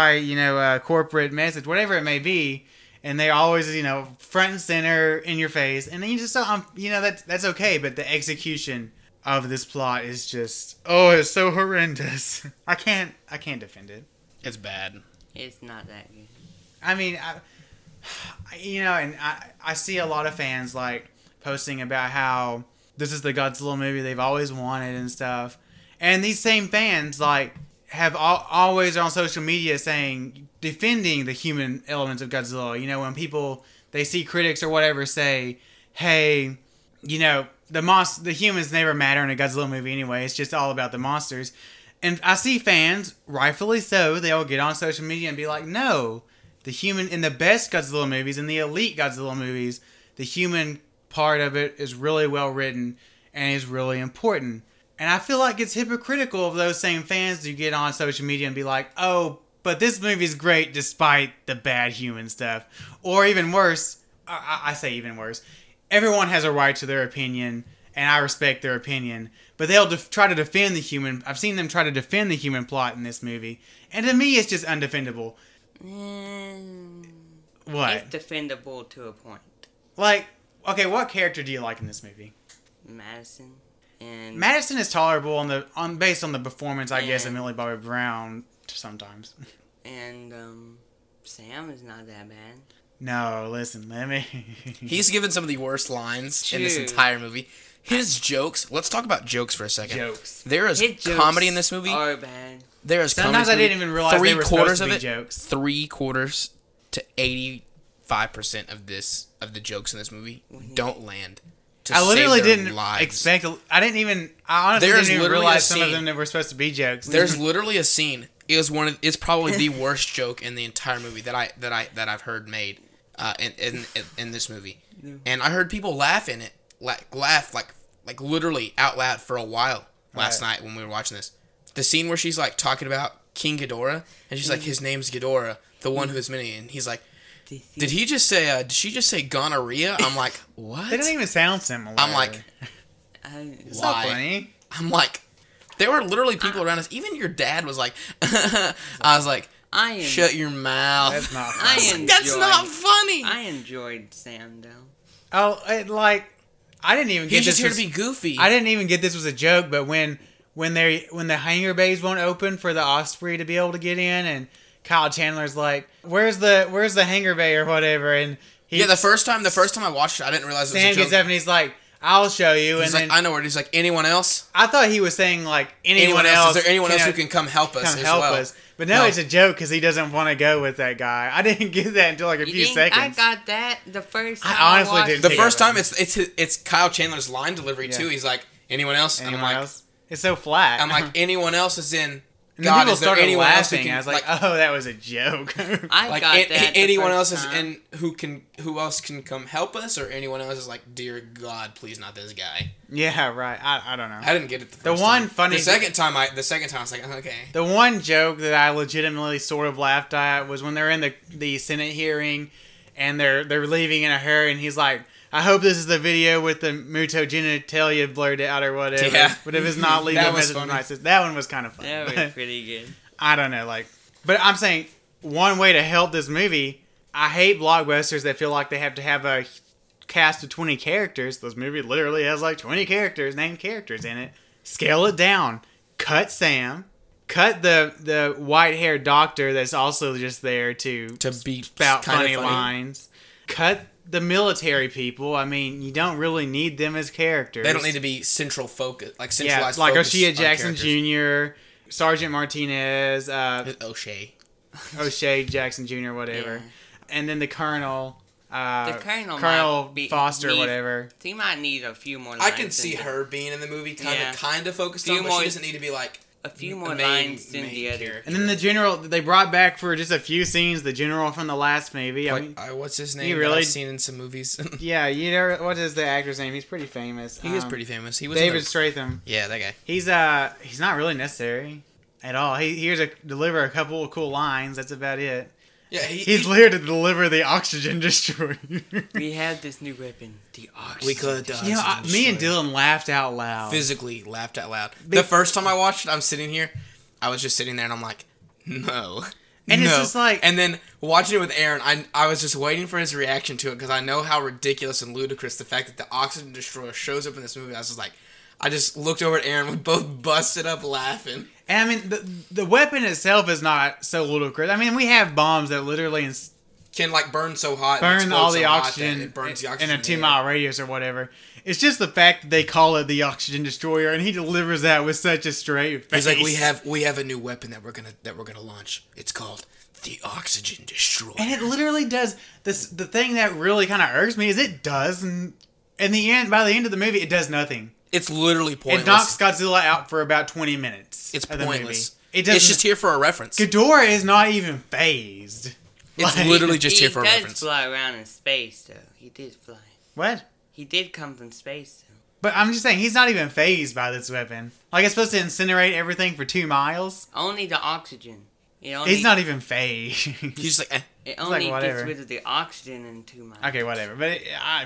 corporate message, whatever it may be, and they always front and center in your face, and then you just that's okay, but the execution of this plot is just, it's so horrendous. I can't defend it. It's bad. It's not that good. I mean, I see a lot of fans like posting about how this is the Godzilla movie they've always wanted and stuff, and these same fans like have always on social media defending the human elements of Godzilla. When people, they see critics or whatever say, hey, the humans never matter in a Godzilla movie anyway. It's just all about the monsters. And I see fans, rightfully so, they'll get on social media and be like, no, the human, in the best Godzilla movies, in the elite Godzilla movies, the human part of it is really well written and is really important. And I feel like it's hypocritical of those same fans to get on social media and be like, oh, but this movie's great despite the bad human stuff. Or even worse, I say even worse, everyone has a right to their opinion, and I respect their opinion. But they'll try to defend the human. I've seen them try to defend the human plot in this movie. And to me, it's just undefendable. What? It's defendable to a point. Like, okay, what character do you like in this movie? Madison. And Madison is tolerable based on the performance, I guess, of Millie Bobby Brown sometimes. And Sam is not that bad. No, listen, let me. He's given some of the worst lines in this entire movie. His jokes. Let's talk about jokes for a second. Jokes. There is His comedy jokes in this movie. Are bad. There is Sometimes I didn't even realize they were supposed to be jokes. 3/4 to 85% of the jokes in this movie don't land. I literally didn't lives. expect. I honestly didn't even realize some of them that were supposed to be jokes. There's literally a scene. It's probably the worst joke in the entire movie that I've heard made in this movie, and I heard people laugh in it, laugh literally out loud for a while last night when we were watching this. The scene where she's like talking about King Ghidorah, and she's like, his name's Ghidorah, the one who is many, and he's like, did he just say? Did she just say gonorrhea? I'm like, what? They don't even sound similar. I'm like, it's why? not funny. I'm like, there were literally people around us. Even your dad was like, I was like, Shut your mouth. That's not I funny. That's not funny. I enjoyed Sam though. Oh, I didn't even get He's this just here was- to be goofy. I didn't even get this was a joke, but when the hangar bays won't open for the Osprey to be able to get in, and Kyle Chandler's like, "Where's the hangar bay or whatever?" And the first time I watched it, I didn't realize it was Sam a joke. gets up and he's like, "I'll show you." He's and like, then I know where it is. He's like, anyone else? I thought he was saying like anyone else. Is there anyone else who can come help us come as help well? us? But no, it's a joke because he doesn't want to go with that guy. I didn't get that until like a You few think seconds. I got that the first time I honestly watched didn't The think first of time, it's Kyle Chandler's line delivery too. Yeah. He's like, anyone else? And Anyone I'm like, else? It's so flat. I'm like, anyone else is in. and then God, people is there started anyone else who laughing. can, I was like, "Oh, that was a joke." I like got that. the anyone first else is time. in who else can come help us, or anyone else is like, dear God, please not this guy. Yeah, right. I don't know. I didn't get it the first The time. one funny- The second time I was like, okay. The one joke that I legitimately sort of laughed at was when they're in the Senate hearing and they're leaving in a hurry, and he's like, "I hope this is the video with the muto genitalia blurred out or whatever." Yeah. But if it's not, leave That a was message. funny. That one was kind of fun. That was pretty good. I don't know, but I'm saying one way to help this movie. I hate blockbusters that feel like they have to have a cast of 20 characters. This movie literally has like 20 named characters in it. Scale it down. Cut Sam. Cut the white-haired doctor that's also just there to be spout kinda funny lines. Cut the military people. I mean, you don't really need them as characters. They don't need to be central focus, like Yeah, centralized. like focus O'Shea on Jackson characters. Jr., Sergeant Martinez, O'Shea. O'Shea Jackson Jr., whatever. Yeah. And then the Colonel, The Colonel Colonel might be- Foster, need- whatever. He might need a few more I lines. can see than the- her being in the movie, kind Yeah. of focused Few on, but more- she doesn't need to be like A few a more main- lines than main the other. character. And then the general, they brought back for just a few scenes the general from the last movie. I mean, What's his name? you that really- I've seen in some movies. yeah, you know, what is the actor's name? He's pretty famous. He is pretty famous. He was in David the- Stratham. Yeah, that guy. He's not really necessary at all. He's to deliver a couple of cool lines. That's about it. Yeah, He's here to deliver the oxygen destroyer. We have this new weapon, the oxygen. We could. You know, me and Dylan laughed out loud. physically laughed out loud. The first time I watched it, I'm sitting here. I was just sitting there, and I'm like, no. And it's no. just like- And then watching it with Aaron, I was just waiting for his reaction to it because I know how ridiculous and ludicrous the fact that the oxygen destroyer shows up in this movie. I was just like, I just looked over at Aaron. We both busted up laughing. And I mean, the weapon itself is not so ludicrous. I mean, we have bombs that literally Can like burn so hot, and burn explode all so the hot that oxygen it burns the in oxygen a the air. 2-mile radius or whatever. It's just the fact that they call it the oxygen destroyer, and he delivers that with such a straight face. He's like, we have a new weapon that we're gonna launch. It's called the oxygen destroyer. And it literally does this. The thing that really kind of irks me is it does, and in the end, by the end of the movie, it does nothing. It's literally pointless. It knocks Godzilla out for about 20 minutes. It's of the pointless. movie. It doesn't. It's just here for a reference. Ghidorah is not even phased. It's Like- literally just He here for a does reference. fly around in space, though. He did fly. What? He did come from space, though. But I'm just saying, he's not even phased by this weapon. Like, it's supposed to incinerate everything for 2 miles. Only the oxygen. It only, He's not even phased. He's just like, It like, only whatever. gets rid of the oxygen in 2 miles. Okay, whatever. But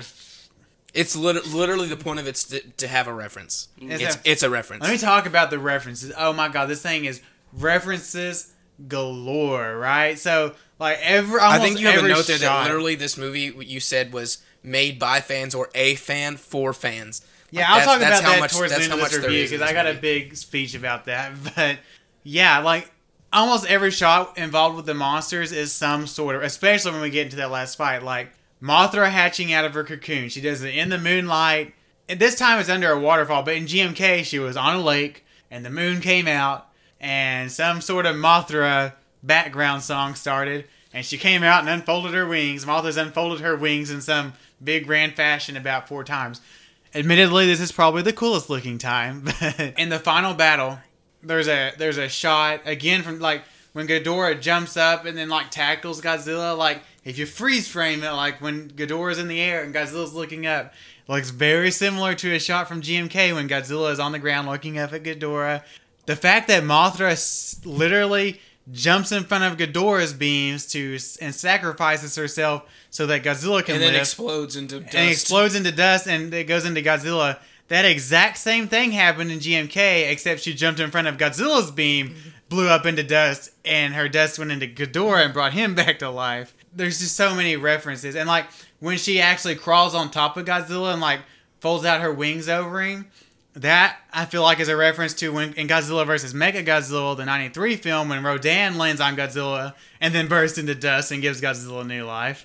it's literally the point of it's to have a reference. It's It's a reference. let me talk about the references. Oh my god, this thing is references galore, right? So, like, I think you have a every note there that shot- literally this movie, what you said, was made by fans or a fan for fans. Yeah, Like, I'll talk that's about how that much- towards the that's end how of this much there review is in because I this got a movie. big speech about that. But yeah, like almost every shot involved with the monsters is some sort of, especially when we get into that last fight, like Mothra hatching out of her cocoon. She does it in the moonlight. And this time it's under a waterfall, but in GMK she was on a lake and the moon came out and some sort of Mothra background song started and she came out and unfolded her wings. Mothra's unfolded her wings in some big grand fashion about 4 times. Admittedly, this is probably the coolest looking time, but in the final battle, there's a shot again from like when Ghidorah jumps up and then like tackles Godzilla. Like if you freeze frame it, like when Ghidorah's in the air and Godzilla's looking up, it looks very similar to a shot from GMK when Godzilla is on the ground looking up at Ghidorah. The fact that Mothra literally jumps in front of Ghidorah's beams and sacrifices herself so that Godzilla can and then live. explodes into dust. And explodes into dust and it goes into Godzilla. That exact same thing happened in GMK, except she jumped in front of Godzilla's beam blew up into dust, and her dust went into Ghidorah and brought him back to life. There's just so many references. And like when she actually crawls on top of Godzilla and like folds out her wings over him, that I feel like is a reference to when in Godzilla vs. Mechagodzilla, the 93 film, when Rodan lands on Godzilla and then bursts into dust and gives Godzilla new life.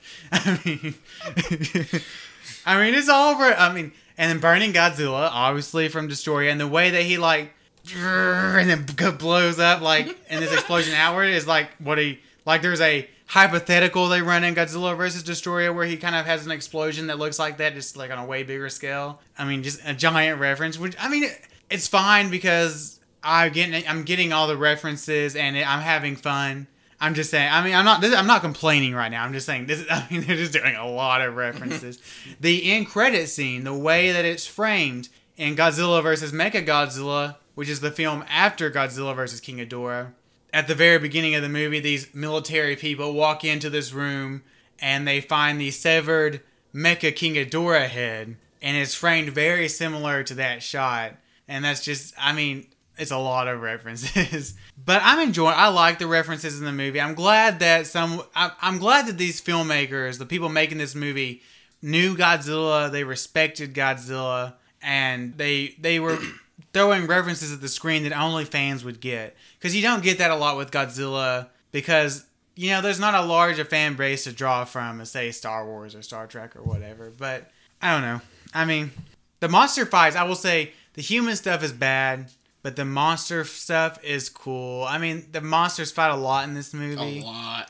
I mean, it's all over. I mean, and then burning Godzilla, obviously from Destroyer, and the way that he like and then blows up like in this explosion outward is like what he like. There's a hypothetical they run in Godzilla vs. Destroyer where he kind of has an explosion that looks like that, just like on a way bigger scale. I mean, just a giant reference, which I mean, it's fine because I'm getting all the references and I'm having fun. I'm just saying. I mean, I'm not complaining right now. I'm just saying this. I mean, they're just doing a lot of references. The end credit scene, the way that it's framed in Godzilla vs. Mechagodzilla, which is the film after Godzilla vs. King Ghidorah. At the very beginning of the movie, these military people walk into this room and they find the severed Mecha King Ghidorah head, and it's framed very similar to that shot. And that's just, I mean, it's a lot of references. But I like the references in the movie. I'm glad that I'm glad that these filmmakers, the people making this movie, knew Godzilla, they respected Godzilla, and they were throwing references at the screen that only fans would get. Because you don't get that a lot with Godzilla, because, you know, there's not a large fan base to draw from, say, Star Wars or Star Trek or whatever. But, I don't know. I mean, the monster fights, I will say, the human stuff is bad, but the monster stuff is cool. I mean, the monsters fight a lot in this movie. A lot.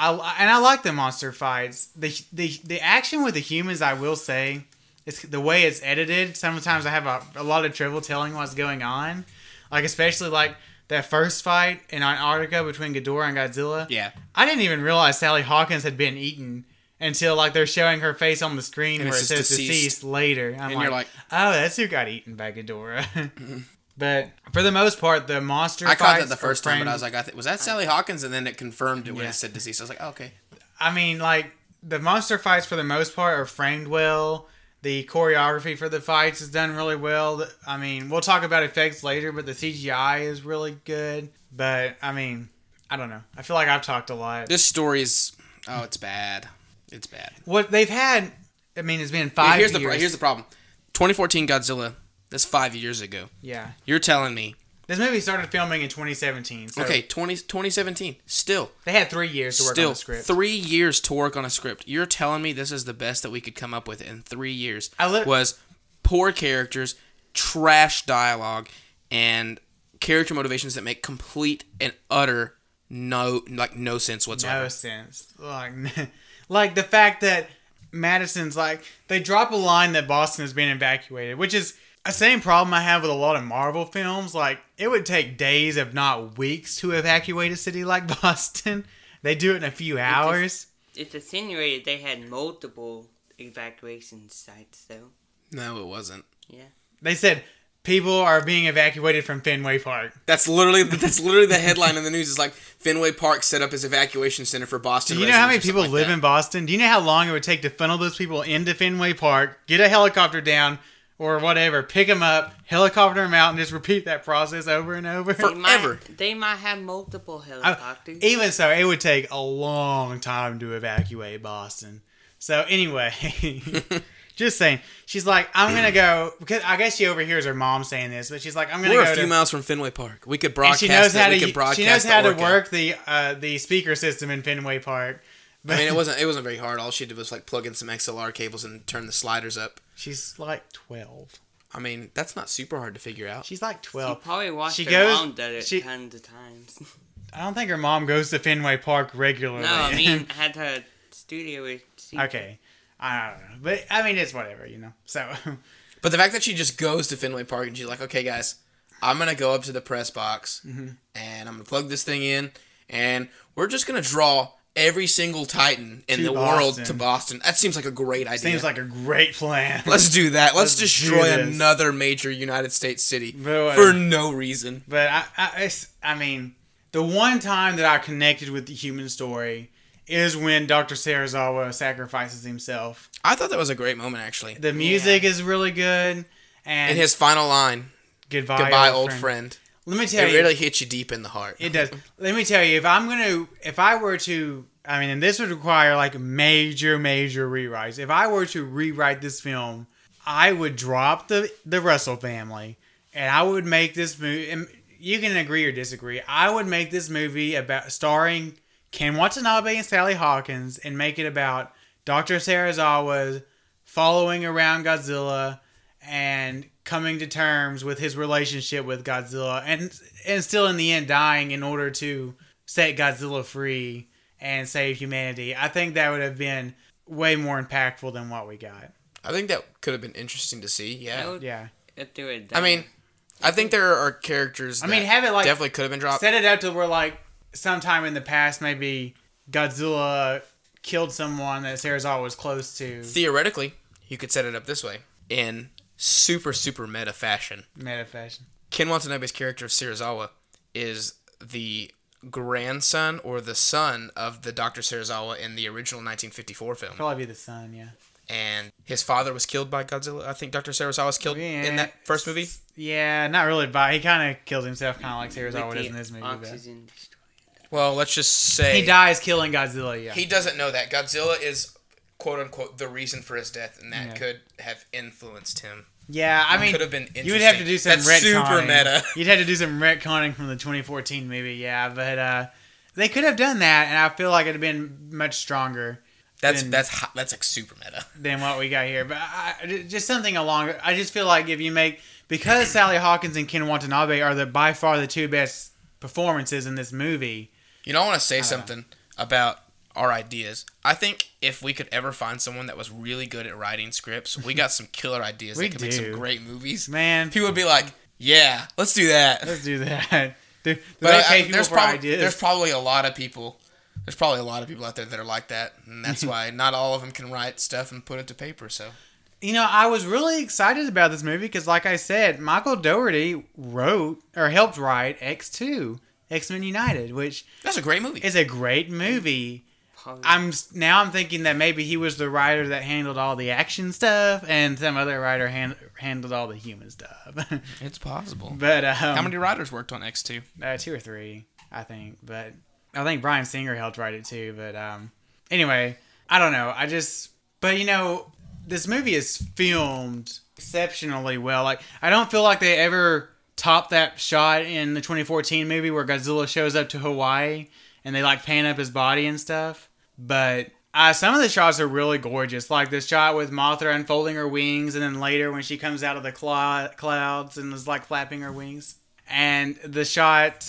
I like the monster fights. The action with the humans, I will say, it's the way it's edited. Sometimes I have a lot of trouble telling what's going on. Like, especially, like, that first fight in Antarctica between Ghidorah and Godzilla. Yeah. I didn't even realize Sally Hawkins had been eaten until, like, they're showing her face on the screen and where it says deceased later. You're like, oh, that's who got eaten by Ghidorah. But for the most part, the monster I fights caught that the first time, but I was like, was that Sally Hawkins? And then it confirmed it when it said deceased. I was like, oh, okay. I mean, like, the monster fights for the most part are framed well. The choreography for the fights is done really well. I mean, we'll talk about effects later, but the CGI is really good. But, I mean, I don't know. I feel like I've talked a lot. This story is, it's bad. It's bad. What they've had, I mean, it's been 5 years. Here's the problem. 2014 Godzilla, that's 5 years ago. Yeah. You're telling me. This movie started filming in 2017. So okay, 2017. Still. They had 3 years to work on the script. 3 years to work on a script. You're telling me this is the best that we could come up with in 3 years. Was poor characters, trash dialogue, and character motivations that make complete and utter no sense whatsoever. No sense. Like the fact that Madison's like, they drop a line that Boston has been evacuated, which is a same problem I have with a lot of Marvel films. Like, it would take days, if not weeks, to evacuate a city like Boston. They do it in a few hours. It's insinuated they had multiple evacuation sites, though. No, it wasn't. Yeah. They said people are being evacuated from Fenway Park. That's literally the headline in the news. Is like, Fenway Park set up as evacuation center for Boston. Do you know how many people live in Boston? Do you know how long it would take to funnel those people into Fenway Park, get a helicopter down, or whatever, pick them up, helicopter them out, and just repeat that process over and over? Forever. They might have multiple helicopters. Even so, it would take a long time to evacuate Boston. So anyway, just saying. She's like, I'm going to go, because I guess she overhears her mom saying this, but she's like, I'm going to go We're a few miles from Fenway Park. We could broadcast she knows how to orca. work the speaker system in Fenway Park. But, I mean, it wasn't very hard. All she did was like plug in some XLR cables and turn the sliders up. She's like 12. I mean, that's not super hard to figure out. She's like 12. She probably watched her mom do it tons of times. I don't think her mom goes to Fenway Park regularly. No, I mean, had her studio with... Okay. I don't know. But, I mean, it's whatever, you know. So... But the fact that she just goes to Fenway Park and she's like, okay, guys, I'm going to go up to the press box and I'm going to plug this thing in and we're just going to draw every single Titan in the world to Boston. That seems like a great idea. Seems like a great plan. Let's do that. Let's destroy another major United States city for no reason. But I mean, the one time that I connected with the human story is when Dr. Serizawa sacrifices himself. I thought that was a great moment, actually. The music is really good. And his final line, Goodbye, old friend. let me tell It you, really hits you deep in the heart. it does. Let me tell you, if I were to, I mean, and this would require like major rewrites. If I were to rewrite this film, I would drop the Russell family, and I would make this movie. And you can agree or disagree. I would make this movie about starring Ken Watanabe and Sally Hawkins, and make it about Dr. Serizawa following around Godzilla and coming to terms with his relationship with Godzilla, and still in the end dying in order to set Godzilla free and save humanity. I think that would have been way more impactful than what we got. I think that could have been interesting to see. Yeah. Yeah. If they were I mean, I think there are characters. That have it like definitely could have been dropped. Set it up to where like sometime in the past maybe Godzilla killed someone that Serizawa was close to. Theoretically, you could set it up this way in super meta fashion. Meta fashion. Ken Watanabe's character of Serizawa is the grandson or the son of the Dr. Serizawa in the original 1954 film. Probably be the son, yeah. And his father was killed by Godzilla. I think Dr. Serizawa was killed in that first movie. Yeah, not really, but he kind of kills himself, kind of like Serizawa does in this movie. Oxygen destroyer. Well, let's just say He dies killing Godzilla, yeah. he doesn't know that Godzilla is quote unquote the reason for his death, and that could have influenced him. Yeah, I mean, could have been interesting. you would have to do some That's retconning. super meta. You'd have to do some retconning from the 2014 movie, yeah, but they could have done that, and I feel like it'd have been much stronger. That's like super meta than what we got here. But just something along. I just feel like if you make, because Sally Hawkins and Ken Watanabe are by far the two best performances in this movie. You know, I want to say something about our ideas. I think if we could ever find someone that was really good at writing scripts, we got some killer ideas that could make some great movies. Man, people would be like, "Yeah, let's do that. Let's do that." Do but they pay people for ideas? There's probably a lot of people. There's probably a lot of people out there that are like that, and that's why not all of them can write stuff and put it to paper. So, you know, I was really excited about this movie because, like I said, Michael Dougherty helped write X2, X-Men United, which that's a great movie. It's a great movie. I'm thinking that maybe he was the writer that handled all the action stuff, and some other writer handled all the human stuff. It's possible. But how many writers worked on X2? 2 or 3, I think. But I think Bryan Singer helped write it too. But anyway, I don't know. But you know, this movie is filmed exceptionally well. Like, I don't feel like they ever topped that shot in the 2014 movie where Godzilla shows up to Hawaii and they like pan up his body and stuff. But some of the shots are really gorgeous. Like the shot with Mothra unfolding her wings, and then later when she comes out of the clouds and is like flapping her wings. And the shot,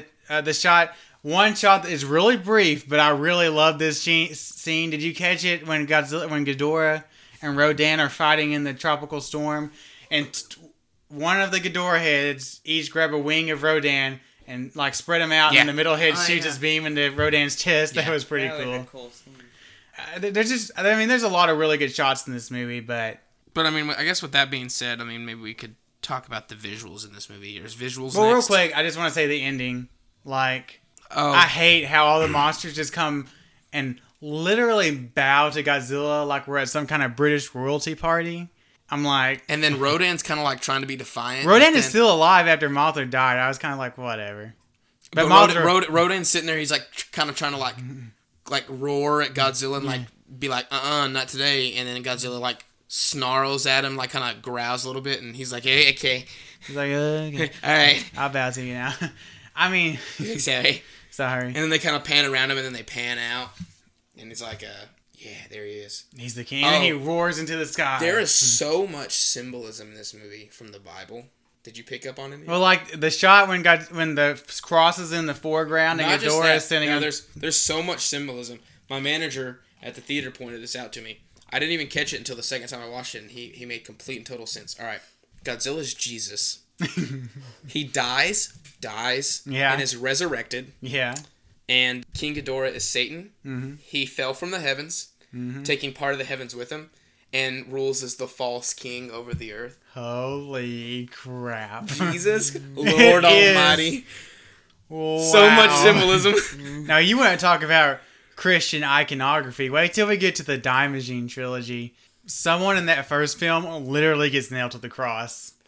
one shot that is really brief, but I really love this scene. Did you catch it when Ghidorah and Rodan are fighting in the tropical storm? And one of the Ghidorah heads each grab a wing of Rodan and like spread them out, and the middle head shoots his beam into Rodan's chest. That was pretty cool. There's a lot of really good shots in this movie, but I mean, I guess with that being said, I mean, maybe we could talk about the visuals in this movie. There's visuals. Well, real quick, I just want to say the ending. Like, I hate how all the monsters just come and literally bow to Godzilla like we're at some kind of British royalty party. I'm like... And then Rodan's kind of like trying to be defiant. Rodan is still alive after Mothra died. I was kind of like, whatever. But Rodan's sitting there, he's like kind of trying to like roar at Godzilla and like be like, not today. And then Godzilla like snarls at him, like kind of growls a little bit, and he's like, hey, okay. He's like, okay. All right. I'll bow to you now. I mean... Sorry. And then they kind of pan around him, and then they pan out. And he's like, yeah, there he is. He's the king, and he roars into the sky. There is so much symbolism in this movie from the Bible. Did you pick up on it? Well, like the shot when the cross is in the foreground and Ghidorah is sitting on... There's so much symbolism. My manager at the theater pointed this out to me. I didn't even catch it until the second time I watched it, and he made complete and total sense. All right, Godzilla's Jesus. He dies, and is resurrected. Yeah. And King Ghidorah is Satan. Mm-hmm. He fell from the heavens, taking part of the heavens with him, and rules as the false king over the earth. Holy crap. Jesus, Lord Almighty. Wow. So much symbolism. Now, you want to talk about Christian iconography. Wait till we get to the Daimajin trilogy. Someone in that first film literally gets nailed to the cross.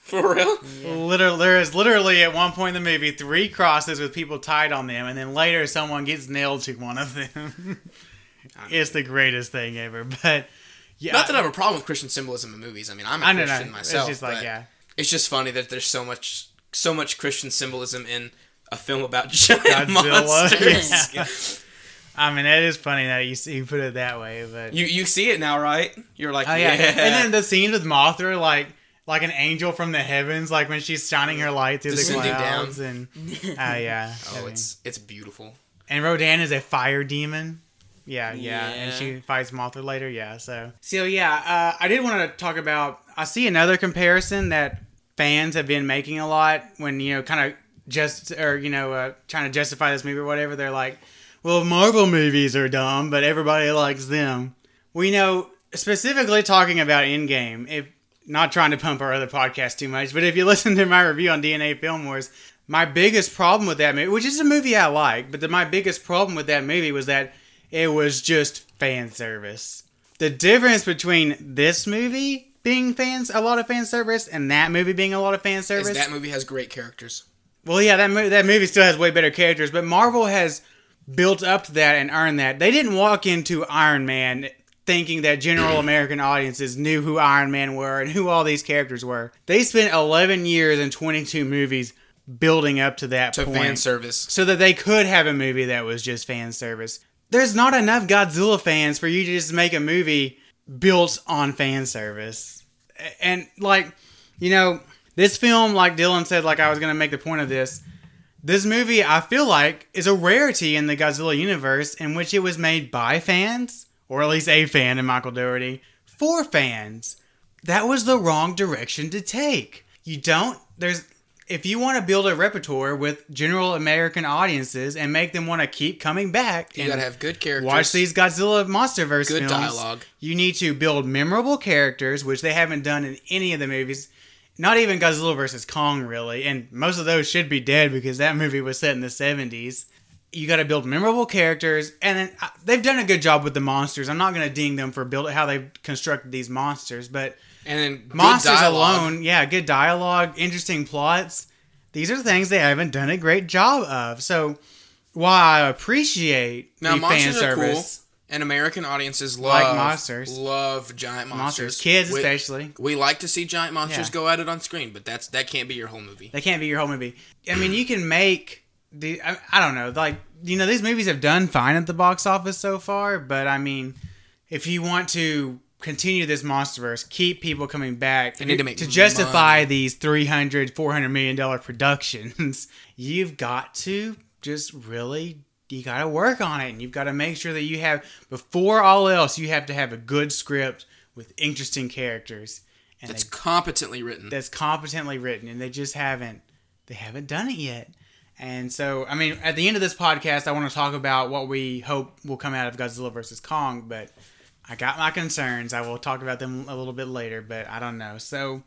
For real? There is literally at one point in the movie 3 crosses with people tied on them, and then later someone gets nailed to one of them. It's the greatest thing ever. But yeah, not that I have a problem with Christian symbolism in movies. I mean, I'm a Christian myself. It's just like, yeah. It's just funny that there's so much Christian symbolism in a film about giant monsters. Yeah. I mean, that is funny that you put it that way, but you see it now, right? You're like, oh, yeah. And then the scenes with Mothra, like an angel from the heavens, like when she's shining her light through the clouds, and yeah. Oh, it's beautiful. And Rodan is a fire demon. Yeah, and she fights Mothra later. Yeah, so yeah, I did want to talk about. I see another comparison that fans have been making a lot when kind of trying to justify this movie or whatever. They're like, well, Marvel movies are dumb, but everybody likes them. We know, specifically talking about Endgame, if not trying to pump our other podcast too much, but if you listen to my review on DNA Film Wars, my biggest problem with that movie, which is a movie I like, but my biggest problem with that movie was that it was just fan service. The difference between this movie being a lot of fan service and that movie being a lot of fan service is that movie has great characters. Well, yeah, that movie still has way better characters, but Marvel has built up to that and earned that. They didn't walk into Iron Man thinking that general American audiences knew who Iron Man were and who all these characters were. They spent 11 years and 22 movies building up to that point. Fan service. So that they could have a movie that was just fan service. There's not enough Godzilla fans for you to just make a movie built on fan service. And, this film, like Dylan said, I was going to make the point of this movie, I feel like, is a rarity in the Godzilla universe in which it was made by fans, or at least a fan in Michael Dougherty, for fans. That was the wrong direction to take. If you want to build a repertoire with general American audiences and make them want to keep coming back, you gotta have good characters. Watch these Godzilla MonsterVerse films. Good dialogue. You need to build memorable characters, which they haven't done in any of the movies. Not even Godzilla vs. Kong, really. And most of those should be dead because that movie was set in the 70s. You got to build memorable characters. And then they've done a good job with the monsters. I'm not going to ding them for how they've constructed these monsters. But and then monsters alone, good dialogue, interesting plots. These are things they haven't done a great job of. So while I appreciate the fan service... Cool. And American audiences love monsters. Love giant monsters. Kids especially. We like to see giant monsters go at it on screen, but that can't be your whole movie. That can't be your whole movie. I mean, you can make I don't know, these movies have done fine at the box office so far, but I mean, if you want to continue this MonsterVerse, keep people coming back, they need to make to justify money. These $300-400 million productions, you've got to just really... You got to work on it, and you've got to make sure that you have, before all else, you have to have a good script with interesting characters. And that's competently written. That's competently written, and they just haven't done it yet. And so, I mean, at the end of this podcast, I want to talk about what we hope will come out of Godzilla vs. Kong, but I got my concerns. I will talk about them a little bit later, but I don't know. So,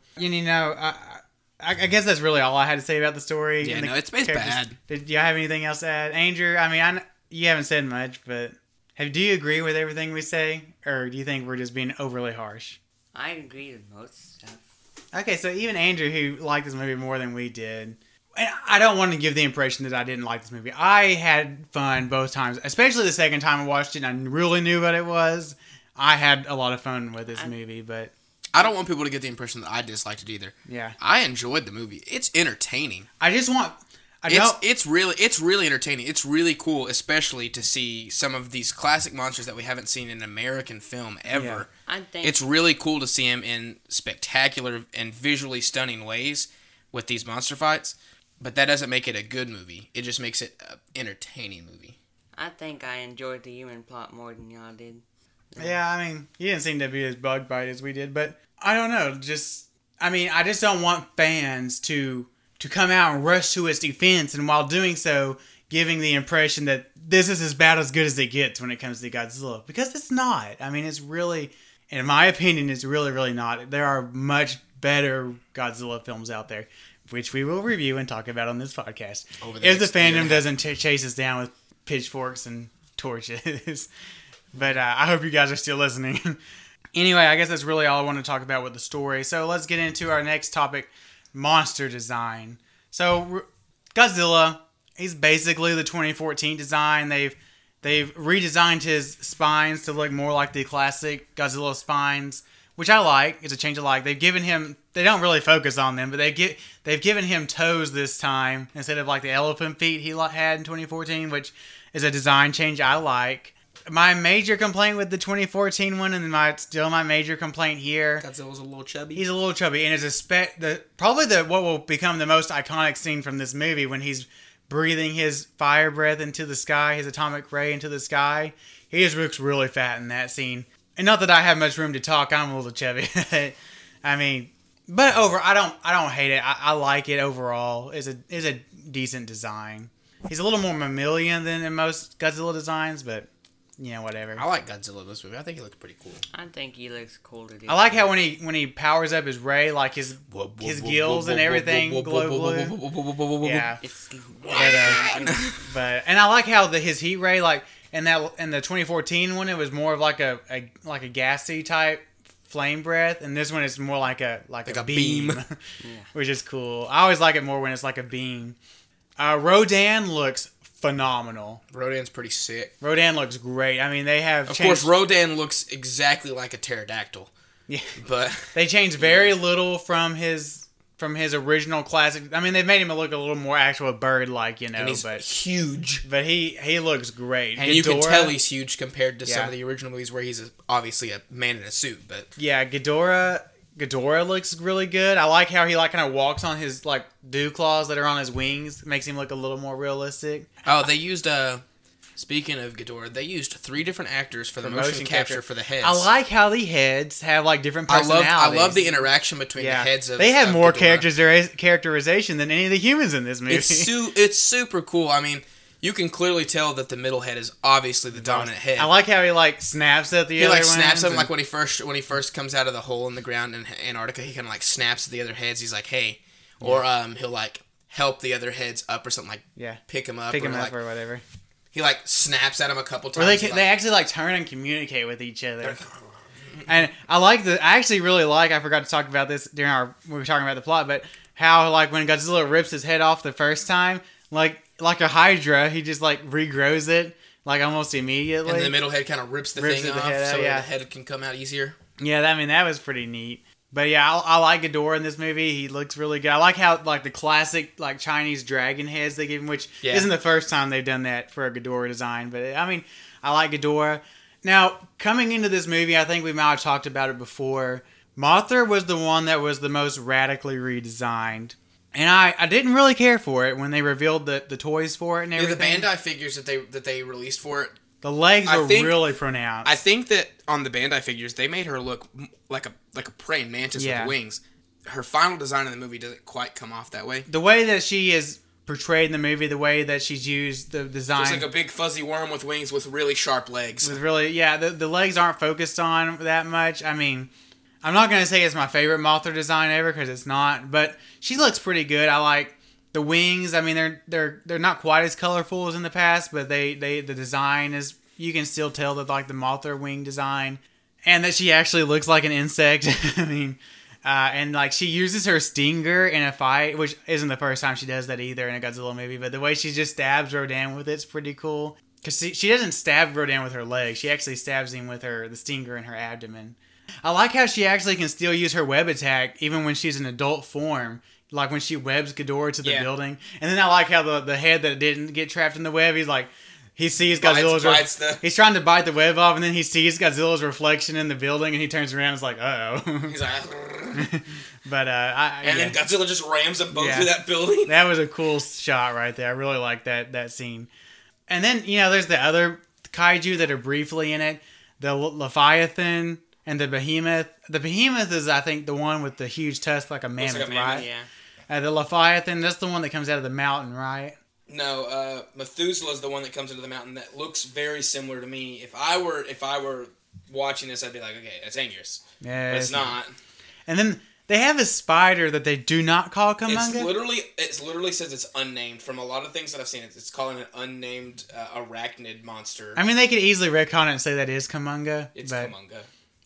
I guess that's really all I had to say about the story. Yeah, it's bad. Did you have anything else to add? Andrew, I mean, you haven't said much, but do you agree with everything we say? Or do you think we're just being overly harsh? I agree with most stuff. Okay, so even Andrew, who liked this movie more than we did, and I don't want to give the impression that I didn't like this movie. I had fun both times, especially the second time I watched it and I really knew what it was. I had a lot of fun with this movie, but... I don't want people to get the impression that I disliked it either. Yeah. I enjoyed the movie. It's entertaining. It's really entertaining. It's really cool, especially to see some of these classic monsters that we haven't seen in American film ever. Yeah. It's really cool to see them in spectacular and visually stunning ways with these monster fights, but that doesn't make it a good movie. It just makes it an entertaining movie. I think I enjoyed the human plot more than y'all did. Yeah, I mean, you didn't seem to be as bug bite as we did, but I don't know. I just don't want fans to come out and rush to its defense, and while doing so, giving the impression that this is about as good as it gets when it comes to Godzilla. Because it's not. I mean, it's really, in my opinion, it's really, really not. There are much better Godzilla films out there, which we will review and talk about on this podcast. If the fandom doesn't chase us down with pitchforks and torches. But I hope you guys are still listening. Anyway, I guess that's really all I want to talk about with the story. So let's get into our next topic, monster design. So Godzilla, he's basically the 2014 design. They've redesigned his spines to look more like the classic Godzilla spines, which I like. It's a change I like. They've given him, they don't really focus on them, but they've given him toes this time instead of like the elephant feet he had in 2014, which is a design change I like. My major complaint with the 2014 one, and my major complaint here, Godzilla's a little chubby. He's a little chubby, and it's probably what will become the most iconic scene from this movie when he's breathing his fire breath into the sky, his atomic ray into the sky. He just looks really fat in that scene. And not that I have much room to talk, I'm a little chubby. I mean, but I don't hate it. I like it overall. It's a decent design. He's a little more mammalian than in most Godzilla designs, but whatever. I like Godzilla in this movie. I think he looks pretty cool. I think he looks cool to do. I like how when he powers up his ray, like his gills and everything glow blue. Yeah. And I like how his heat ray, like in the 2014 one, it was more of like a gassy type flame breath, and this one is more like a beam. Which is cool. I always like it more when it's like a beam. Rodan looks phenomenal. Rodan's pretty sick. Rodan looks great. I mean, they have Of course, Rodan looks exactly like a pterodactyl. Yeah. But they changed very little from his original classic. I mean, they've made him look a little more actual bird-like, and he's but huge. But he looks great. And Ghidorah, you can tell he's huge compared to some of the original movies where he's obviously a man in a suit. But yeah, Ghidorah looks really good. I like how he kind of walks on his dew claws that are on his wings. It makes him look a little more realistic. Oh, they used speaking of Ghidorah, they used 3 different actors for the motion capture for the heads. I like how the heads have different personalities. I love the interaction between the heads of. They have more Ghidorah. characterization than any of the humans in this movie. It's super cool. I mean, you can clearly tell that the middle head is obviously the dominant head. I like how he snaps at the other ones. He snaps at them when he first comes out of the hole in the ground in Antarctica. He kind of snaps at the other heads. He's like, hey, or he'll help the other heads up or something pick them up or whatever. He snaps at them a couple times. Or they actually turn and communicate with each other. And I actually really like. I forgot to talk about this when we were talking about the plot, but how when Godzilla rips his head off the first time, like a Hydra, he just regrows it almost immediately. And the middle head kind of rips the thing off so the head can come out easier. Yeah, that was pretty neat. But yeah, I like Ghidorah in this movie. He looks really good. I like how the classic Chinese dragon heads they give him, which isn't the first time they've done that for a Ghidorah design. But I mean, I like Ghidorah. Now, coming into this movie, I think we might have talked about it before. Mothra was the one that was the most radically redesigned. And I didn't really care for it when they revealed the toys for it and everything. The Bandai figures that they released for it. The legs were really pronounced. I think that on the Bandai figures, they made her look like a praying mantis with wings. Her final design in the movie doesn't quite come off that way. The way that she is portrayed in the movie, the way that she's used the design, just like a big fuzzy worm with wings with really sharp legs. The legs aren't focused on that much. I mean, I'm not gonna say it's my favorite Mothra design ever because it's not, but she looks pretty good. I like the wings. I mean, they're not quite as colorful as in the past, but the design is, you can still tell that the Mothra wing design, and that she actually looks like an insect. I mean, and she uses her stinger in a fight, which isn't the first time she does that either in a Godzilla movie. But the way she just stabs Rodan with it's pretty cool. Because she doesn't stab Rodan with her legs, she actually stabs him with the stinger in her abdomen. I like how she actually can still use her web attack even when she's in adult form. Like when she webs Ghidorah to the building. And then I like how the head that didn't get trapped in the web, he sees Godzilla's... He's trying to bite the web off, and then he sees Godzilla's reflection in the building, and he turns around and is like, uh-oh. He's like... But, then Godzilla just rams them both through that building. That was a cool shot right there. I really like that scene. And then, there's the other kaiju that are briefly in it. The Leviathan and the Behemoth. The Behemoth is, I think, the one with the huge tusk like a mammoth, right? Yeah. The Leviathan, that's the one that comes out of the mountain, right? No, Methuselah is the one that comes into the mountain that looks very similar to me. If I were watching this, I'd be like, okay, that's Anguirus. Yeah, but it's not. And then they have a spider that they do not call Kumonga. It literally says it's unnamed. From a lot of things that I've seen, it's calling an unnamed arachnid monster. I mean, they could easily retcon it and say that is Kumonga. It's Kumonga.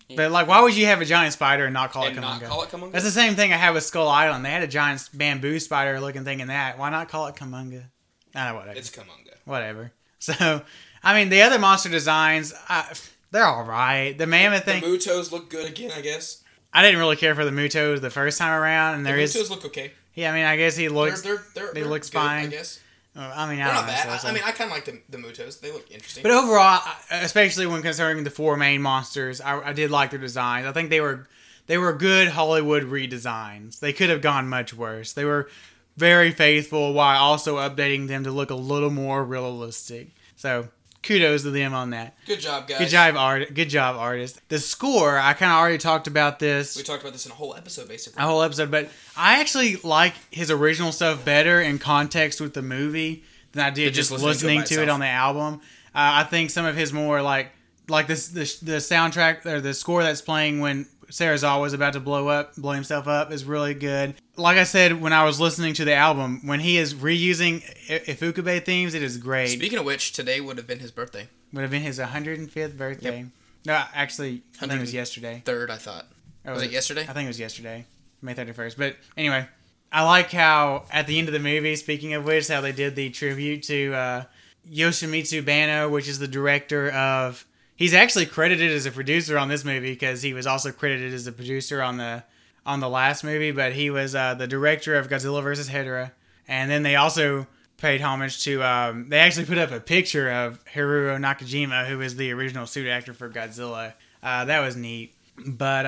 But like, why would you have a giant spider and not call it And not Kumunga? call it Kumunga? That's the same thing I had with Skull Island. They had a giant bamboo spider looking thing in that. Why not call it Kumunga? Whatever. It's Kumunga. Whatever. So, I mean, the other monster designs, they're all right. The mammoth The thing, Mutos look good again, I guess. I didn't really care for the Mutos the first time around, and The there is. Mutos look okay. Yeah, I mean, I guess he looks. They're he looks good, fine. I guess. I mean, I They're don't not know. bad. so- I mean, I kind of like the Mutos. They look interesting. But overall, especially when concerning the 4 main monsters, I did like their designs. I think they were good Hollywood redesigns. They could have gone much worse. They were very faithful while also updating them to look a little more realistic. So kudos to them on that. Good job, guys. Good job, artist. The score, I kind of already talked about this. We talked about this in a whole episode, basically. A whole episode, but I actually like his original stuff better in context with the movie than I did Than just just listening listening to to it it by on the album. I think some of his more like this the soundtrack or the score that's playing when Serizawa was about to blow himself up is really good. Like I said when I was listening to the album, when he is reusing Ifukube themes, it is great. Speaking of which, today would have been his birthday. Would have been his 105th birthday. Yep. No, actually, I think it was yesterday. Third, I thought. Was it yesterday? I think it was yesterday, May 31st. But anyway, I like how at the end of the movie, speaking of which, how they did the tribute to Yoshimitsu Banno, which is the director of... He's actually credited as a producer on this movie because he was also credited as a producer on the last movie, but he was the director of Godzilla vs. Hedorah. And then they also paid homage to... they actually put up a picture of Haruo Nakajima, who is the original suit actor for Godzilla. That was neat. But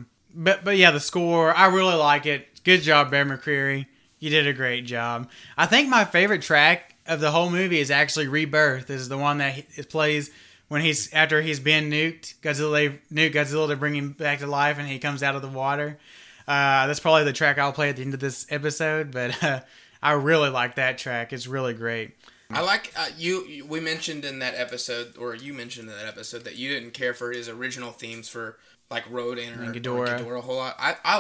yeah, the score, I really like it. Good job, Bear McCreary. You did a great job. I think my favorite track of the whole movie is actually Rebirth. Is the one that it plays when after he's been nuked. Nuked Godzilla to bring him back to life, and he comes out of the water. That's probably the track I'll play at the end of this episode. But I really like that track. It's really great. I like we mentioned in that episode, or you mentioned in that episode, that you didn't care for his original themes for like Rodan or Ghidorah a whole lot.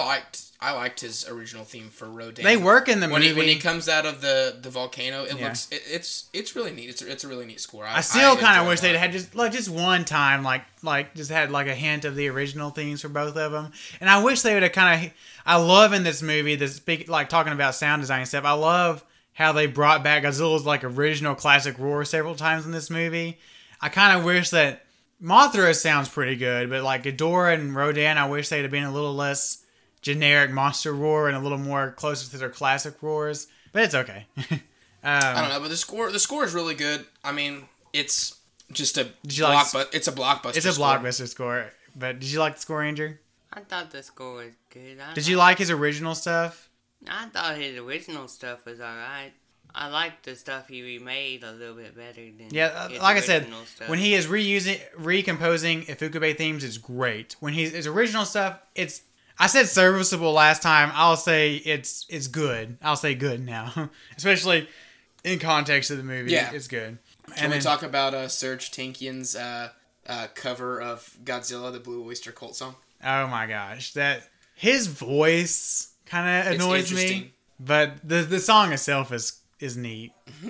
I liked his original theme for Rodan. They work in the when movie when he comes out of the volcano. It's really neat. It's a really neat score. I still kind of wish they'd had just one time like just had like a hint of the original themes for both of them. And I wish they would have kind of. I love in this movie talking about sound design and stuff. I love how they brought back Godzilla's like original classic roar several times in this movie. I kind of wish that Mothra sounds pretty good, but like Ghidorah and Rodan, I wish they'd have been a little less generic monster roar and a little more closer to their classic roars. But it's okay. I don't know, but the score is really good. I mean, it's just it's a blockbuster. It's a blockbuster score. But did you like the score, Andrew? I thought the score was good. Did you like his original stuff? I thought his original stuff was alright. I like the stuff he remade a little bit better than his like I said, original stuff. when he is recomposing Ifukube themes, it's great. When his original stuff, I said serviceable last time. I'll say it's good. I'll say good now, especially in context of the movie. Yeah. It's good. Can we talk about Serge Tankian's cover of Godzilla, the Blue Oyster Cult song? Oh my gosh, his voice kind of annoys me, but the song itself is neat.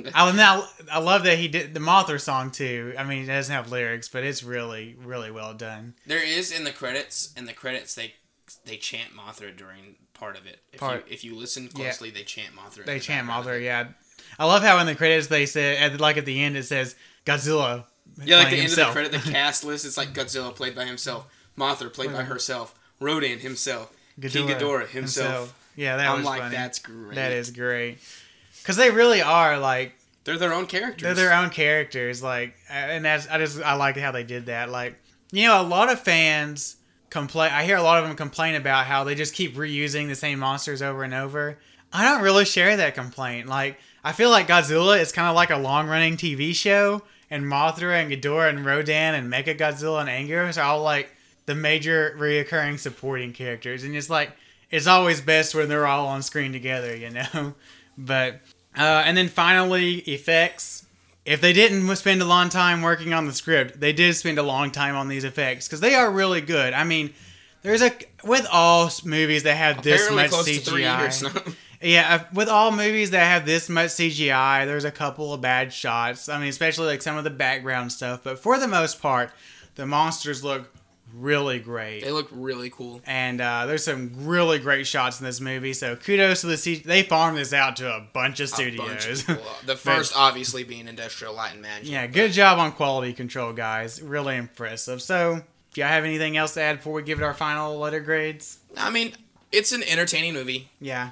I love that he did the Mothra song too. I mean, it doesn't have lyrics, but it's really, really well done. There is in the credits they chant Mothra during part of it. If you listen closely, they chant Mothra. They chant Mothra, yeah. I love how in the credits they said at the end it says Godzilla. Yeah, like the end of the credit, the cast list, it's like Godzilla played by himself, Mothra played by herself, Rodan himself, King Ghidorah himself. Yeah, that was funny. That's great. That is great. Because they really are like they're their own characters. They're their own characters, like, and I like how they did that. Like, a lot of fans complain. I hear a lot of them complain about how they just keep reusing the same monsters over and over. I don't really share that complaint. Like, I feel like Godzilla is kind of like a long-running TV show, and Mothra and Ghidorah and Rodan and Mechagodzilla and Anguirus are all like the major reoccurring supporting characters, and it's like it's always best when they're all on screen together, But and then finally, effects. If they didn't spend a long time working on the script, they did spend a long time on these effects because they are really good. I mean, with all movies that have this much close CGI. To 3 years now. Yeah, with all movies that have this much CGI, there's a couple of bad shots. I mean, especially like some of the background stuff. But for the most part, the monsters look really great. They look really cool. And there's some really great shots in this movie. So kudos to they farmed this out to a bunch of studios. The first, obviously, being Industrial Light and Magic. Yeah, good job on quality control, guys. Really impressive. So, do y'all have anything else to add before we give it our final letter grades? I mean, it's an entertaining movie. Yeah.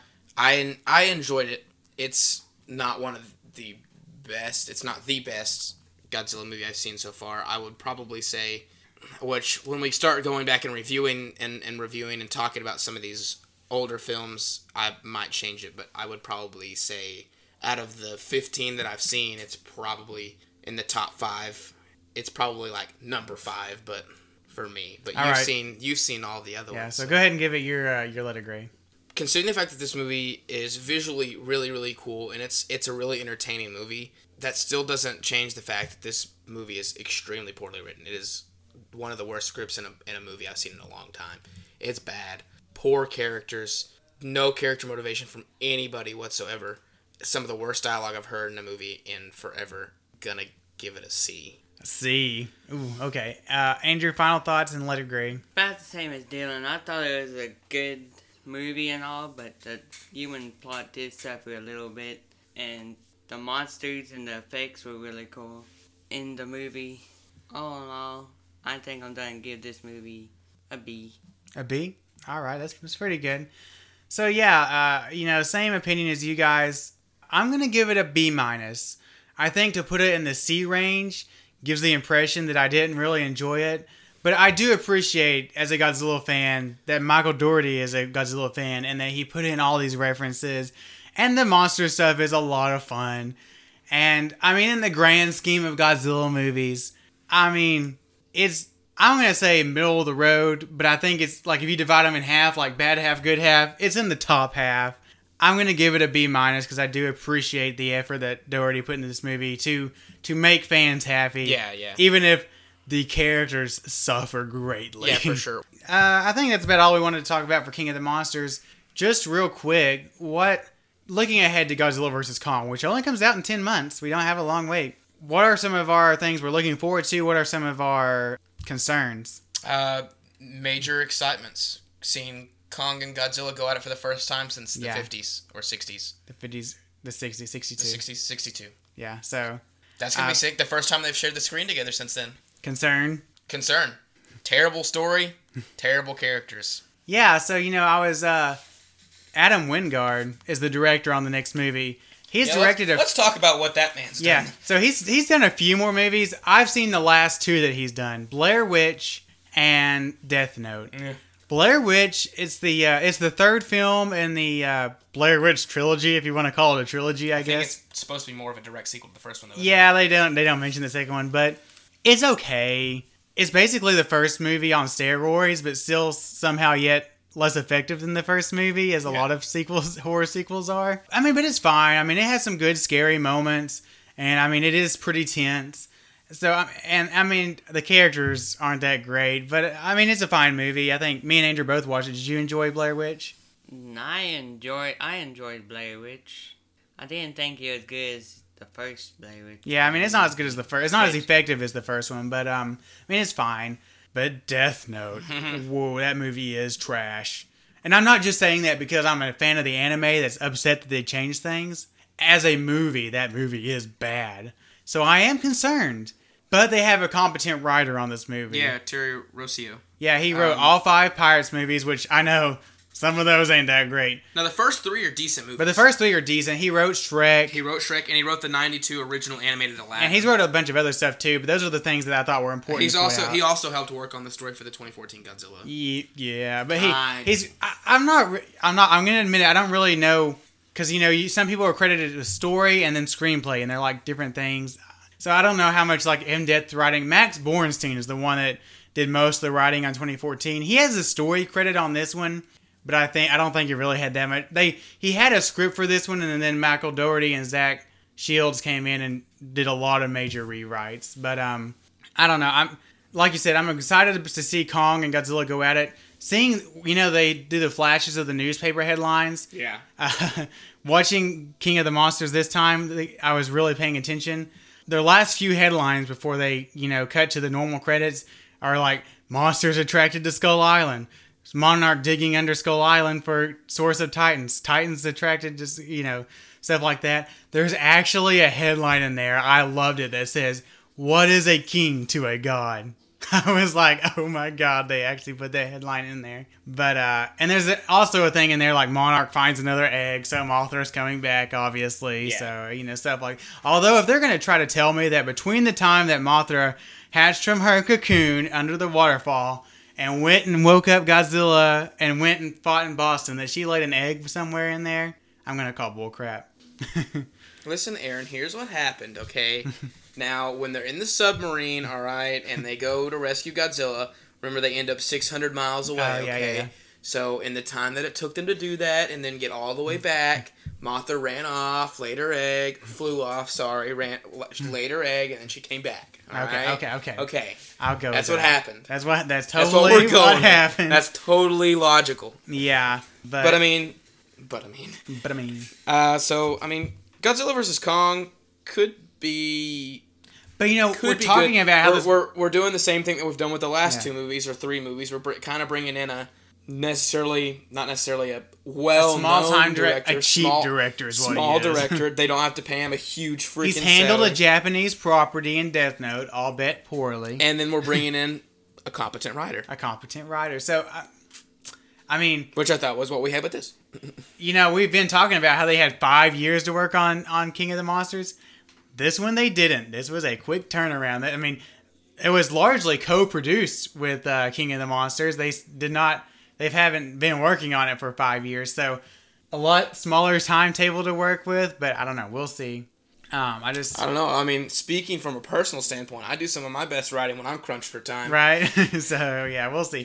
I enjoyed it. It's not one of the best. It's not the best Godzilla movie I've seen so far. I would probably say, which when we start going back and reviewing and talking about some of these older films, I might change it, but I would probably say out of the 15 that I've seen, it's probably in the top 5. It's probably like number 5, but for me. But you've seen all the other ones. Yeah, so go ahead and give it your letter grade. Considering the fact that this movie is visually really, really cool and it's a really entertaining movie, that still doesn't change the fact that this movie is extremely poorly written. It is one of the worst scripts in a movie I've seen in a long time. It's bad. Poor characters. No character motivation from anybody whatsoever. Some of the worst dialogue I've heard in a movie in forever. Gonna give it a C. C. Ooh, okay. Andrew, final thoughts and letter grade. About the same as Dylan. I thought it was a good movie and all, but the human plot did suffer a little bit, and the monsters and the effects were really cool in the movie. All in all, I think I'm going to give this movie a B. A B? Alright, that's pretty good. So yeah, same opinion as you guys. I'm going to give it a B-. I think to put it in the C range gives the impression that I didn't really enjoy it. But I do appreciate, as a Godzilla fan, that Michael Dougherty is a Godzilla fan and that he put in all these references. And the monster stuff is a lot of fun. And, I mean, in the grand scheme of Godzilla movies, I mean, I'm going to say middle of the road, but I think it's, like, if you divide them in half, like bad half, good half, it's in the top half. I'm going to give it a B- because I do appreciate the effort that Dougherty put into this movie to make fans happy. Yeah. Even if the characters suffer greatly. Yeah, for sure. I think that's about all we wanted to talk about for King of the Monsters. Just real quick, looking ahead to Godzilla vs. Kong, which only comes out in 10 months. We don't have a long wait. What are some of our things we're looking forward to? What are some of our concerns? Major excitements. Seeing Kong and Godzilla go at it for the first time since the 50s or 60s. The 50s, the 60s, 62. The 60s, 62. Yeah, so... That's going to be sick. The first time they've shared the screen together since then. Concern. Terrible story. Terrible characters. Yeah, so, I was... Adam Wingard is the director on the next movie. Let's talk about what that man's done. Yeah, so he's done a few more movies. I've seen the last 2 that he's done. Blair Witch and Death Note. Yeah. Blair Witch, it's the third film in the Blair Witch trilogy, if you want to call it a trilogy, I guess. I think it's supposed to be more of a direct sequel to the first one, though. Yeah, they don't mention the second one, but it's okay. It's basically the first movie on steroids, but still somehow yet less effective than the first movie, as a lot of horror sequels are. I mean, but it's fine. I mean, it has some good scary moments, and I mean, it is pretty tense. So, and I mean, the characters aren't that great, but I mean, it's a fine movie. I think me and Andrew both watched it. Did you enjoy Blair Witch? I enjoyed Blair Witch. I didn't think it was good as the first Blair Witch. Yeah, I mean, it's not as good as the first. It's not as effective as the first one, but I mean, it's fine. But Death Note, whoa, that movie is trash. And I'm not just saying that because I'm a fan of the anime that's upset that they changed things. As a movie, that movie is bad. So I am concerned. But they have a competent writer on this movie. Yeah, Terry Rossio. Yeah, he wrote all 5 Pirates movies, which I know some of those ain't that great. Now, the first 3 are decent movies. But the first 3 are decent. He wrote Shrek. And he wrote the 92 original animated Aladdin. And he's wrote a bunch of other stuff too, but those are the things that I thought were important. He also helped work on the story for the 2014 Godzilla. Yeah, but I'm going to admit it, I don't really know, because some people are credited with story and then screenplay, and they're like different things. So I don't know how much like in-depth writing. Max Borenstein is the one that did most of the writing on 2014. He has a story credit on this one, but I don't think he really had that much. He had a script for this one, and then Michael Dougherty and Zach Shields came in and did a lot of major rewrites. But I don't know. Like you said, I'm excited to see Kong and Godzilla go at it. Seeing, they do the flashes of the newspaper headlines. Yeah. Watching King of the Monsters this time, I was really paying attention. Their last few headlines before they, cut to the normal credits are like, monsters attracted to Skull Island. Monarch digging under Skull Island for source of Titans. Titans attracted to, you know, stuff like that. There's actually a headline in there. I loved it that says, "What is a king to a god?" I was like, oh my god, they actually put that headline in there. But, and there's also a thing in there like Monarch finds another egg, so Mothra's coming back, obviously. Yeah. So, you know, stuff like. Although, if they're going to try to tell me that between the time that Mothra hatched from her cocoon under the waterfall and went and woke up Godzilla and went and fought in Boston, that she laid an egg somewhere in there, I'm going to call bullcrap. Listen, Aaron, here's what happened, okay? Now, when they're in the submarine, all right, and they go to rescue Godzilla, remember they end up 600 miles away, okay? Yeah. So, in the time that it took them to do that and then get all the way back, Mothra ran off, laid her egg, laid her egg, and then she came back. Okay. I'll go. That's what happened. That's totally what happened. That's totally logical. Yeah, but I mean. So I mean, Godzilla vs. Kong could be. But you know, we're talking about how we're doing the same thing that we've done with the last 2 movies or 3 movies. We're kind of bringing in not necessarily a well-known director, a cheap director is what he is. Small director. They don't have to pay him a huge freaking. He's handled salary. a Japanese property in Death Note, albeit poorly. And then we're bringing in a competent writer. So, I mean, which I thought was what we had with this. You know, we've been talking about how they had 5 years to work on King of the Monsters. This one they didn't. This was a quick turnaround. I mean, it was largely co-produced with King of the Monsters. They haven't been working on it for 5 years, so a lot smaller timetable to work with. But I don't know. We'll see. I don't know. I mean, speaking from a personal standpoint, I do some of my best writing when I'm crunched for time. Right. So yeah, we'll see.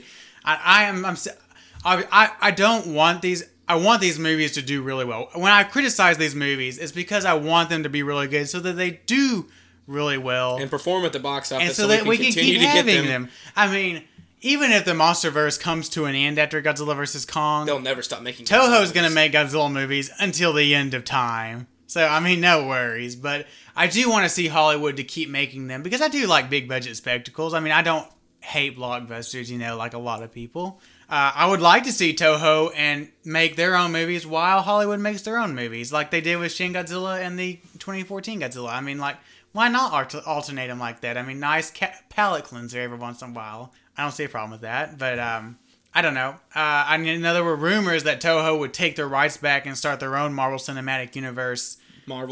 I don't want these. I want these movies to do really well. When I criticize these movies, it's because I want them to be really good, so that they do really well and perform at the box office, and so that we can keep having them. I mean, even if the MonsterVerse comes to an end after Godzilla vs. Kong, they'll never stop making. Toho's going to make Godzilla movies until the end of time. So I mean, no worries. But I do want to see Hollywood to keep making them because I do like big budget spectacles. I mean, I don't hate blockbusters, you know, like a lot of people. I would like to see Toho and make their own movies while Hollywood makes their own movies, like they did with Shin Godzilla and the 2014 Godzilla. I mean, like, why not alternate them like that? I mean, nice palate cleanser every once in a while. I don't see a problem with that, but I don't know. I know there were rumors that Toho would take their rights back and start their own Marvel Cinematic Universe. Or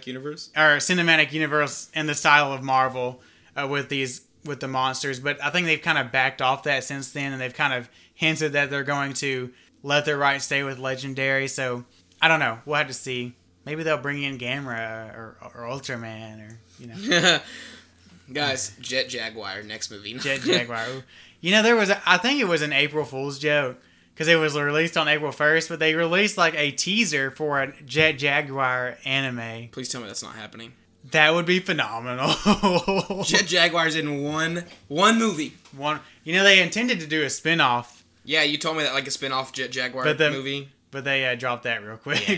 Cinematic Universe in the style of Marvel with the monsters, but I think they've kind of backed off that since then, and they've kind of hinted that they're going to let their rights stay with Legendary. So I don't know. We'll have to see. Maybe they'll bring in Gamera or Ultraman, or you know. Guys, Jet Jaguar next movie. Jet Jaguar. You know, I think it was an April Fool's joke because it was released on April 1st, but they released like a teaser for a Jet Jaguar anime. Please tell me that's not happening. That would be phenomenal. Jet Jaguar's in one movie. You know, they intended to do a spin-off. Yeah, you told me that, like a spin-off Jet Jaguar movie. But they dropped that real quick.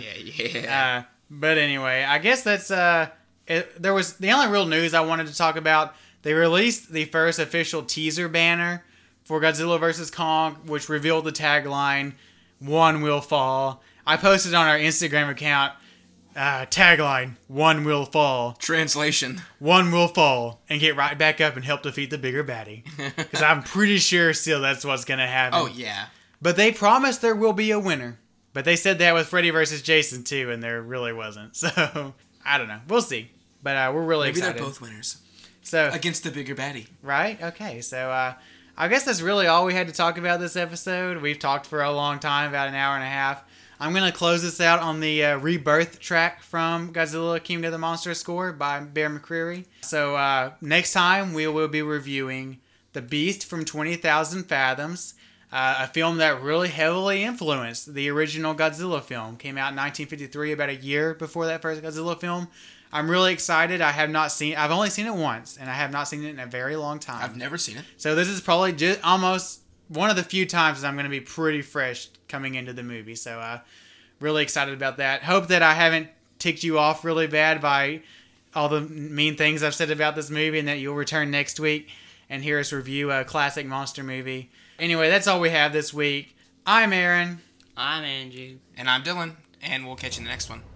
Yeah. But anyway, I guess that's there was the only real news I wanted to talk about. They released the first official teaser banner for Godzilla vs. Kong, which revealed the tagline, "One will fall." I posted on our Instagram account. Tagline, "One will fall." Translation, "One will fall and get right back up and help defeat the bigger baddie." Because I'm pretty sure still that's what's going to happen. Oh, yeah. But they promised there will be a winner. But they said that with Freddy vs. Jason, too, and there really wasn't. So, I don't know. We'll see. But we're really excited. Maybe they're both winners. So against the bigger baddie. Right? Okay. So, I guess that's really all we had to talk about this episode. We've talked for a long time, about an hour and a half. I'm going to close this out on the Rebirth track from Godzilla King of the Monsters score by Bear McCreary. So next time we will be reviewing The Beast from 20,000 Fathoms, a film that really heavily influenced the original Godzilla film. Came out in 1953, about a year before that first Godzilla film. I'm really excited. I've only seen it once, and I have not seen it in a very long time. I've never seen it. So this is probably just almost one of the few times that I'm going to be pretty fresh coming into the movie. So really excited about that. Hope that I haven't ticked you off really bad by all the mean things I've said about this movie, and that you'll return next week. and hear us review a classic monster movie. Anyway, that's all we have this week. I'm Aaron. I'm Andrew. And I'm Dylan, and we'll catch you in the next one.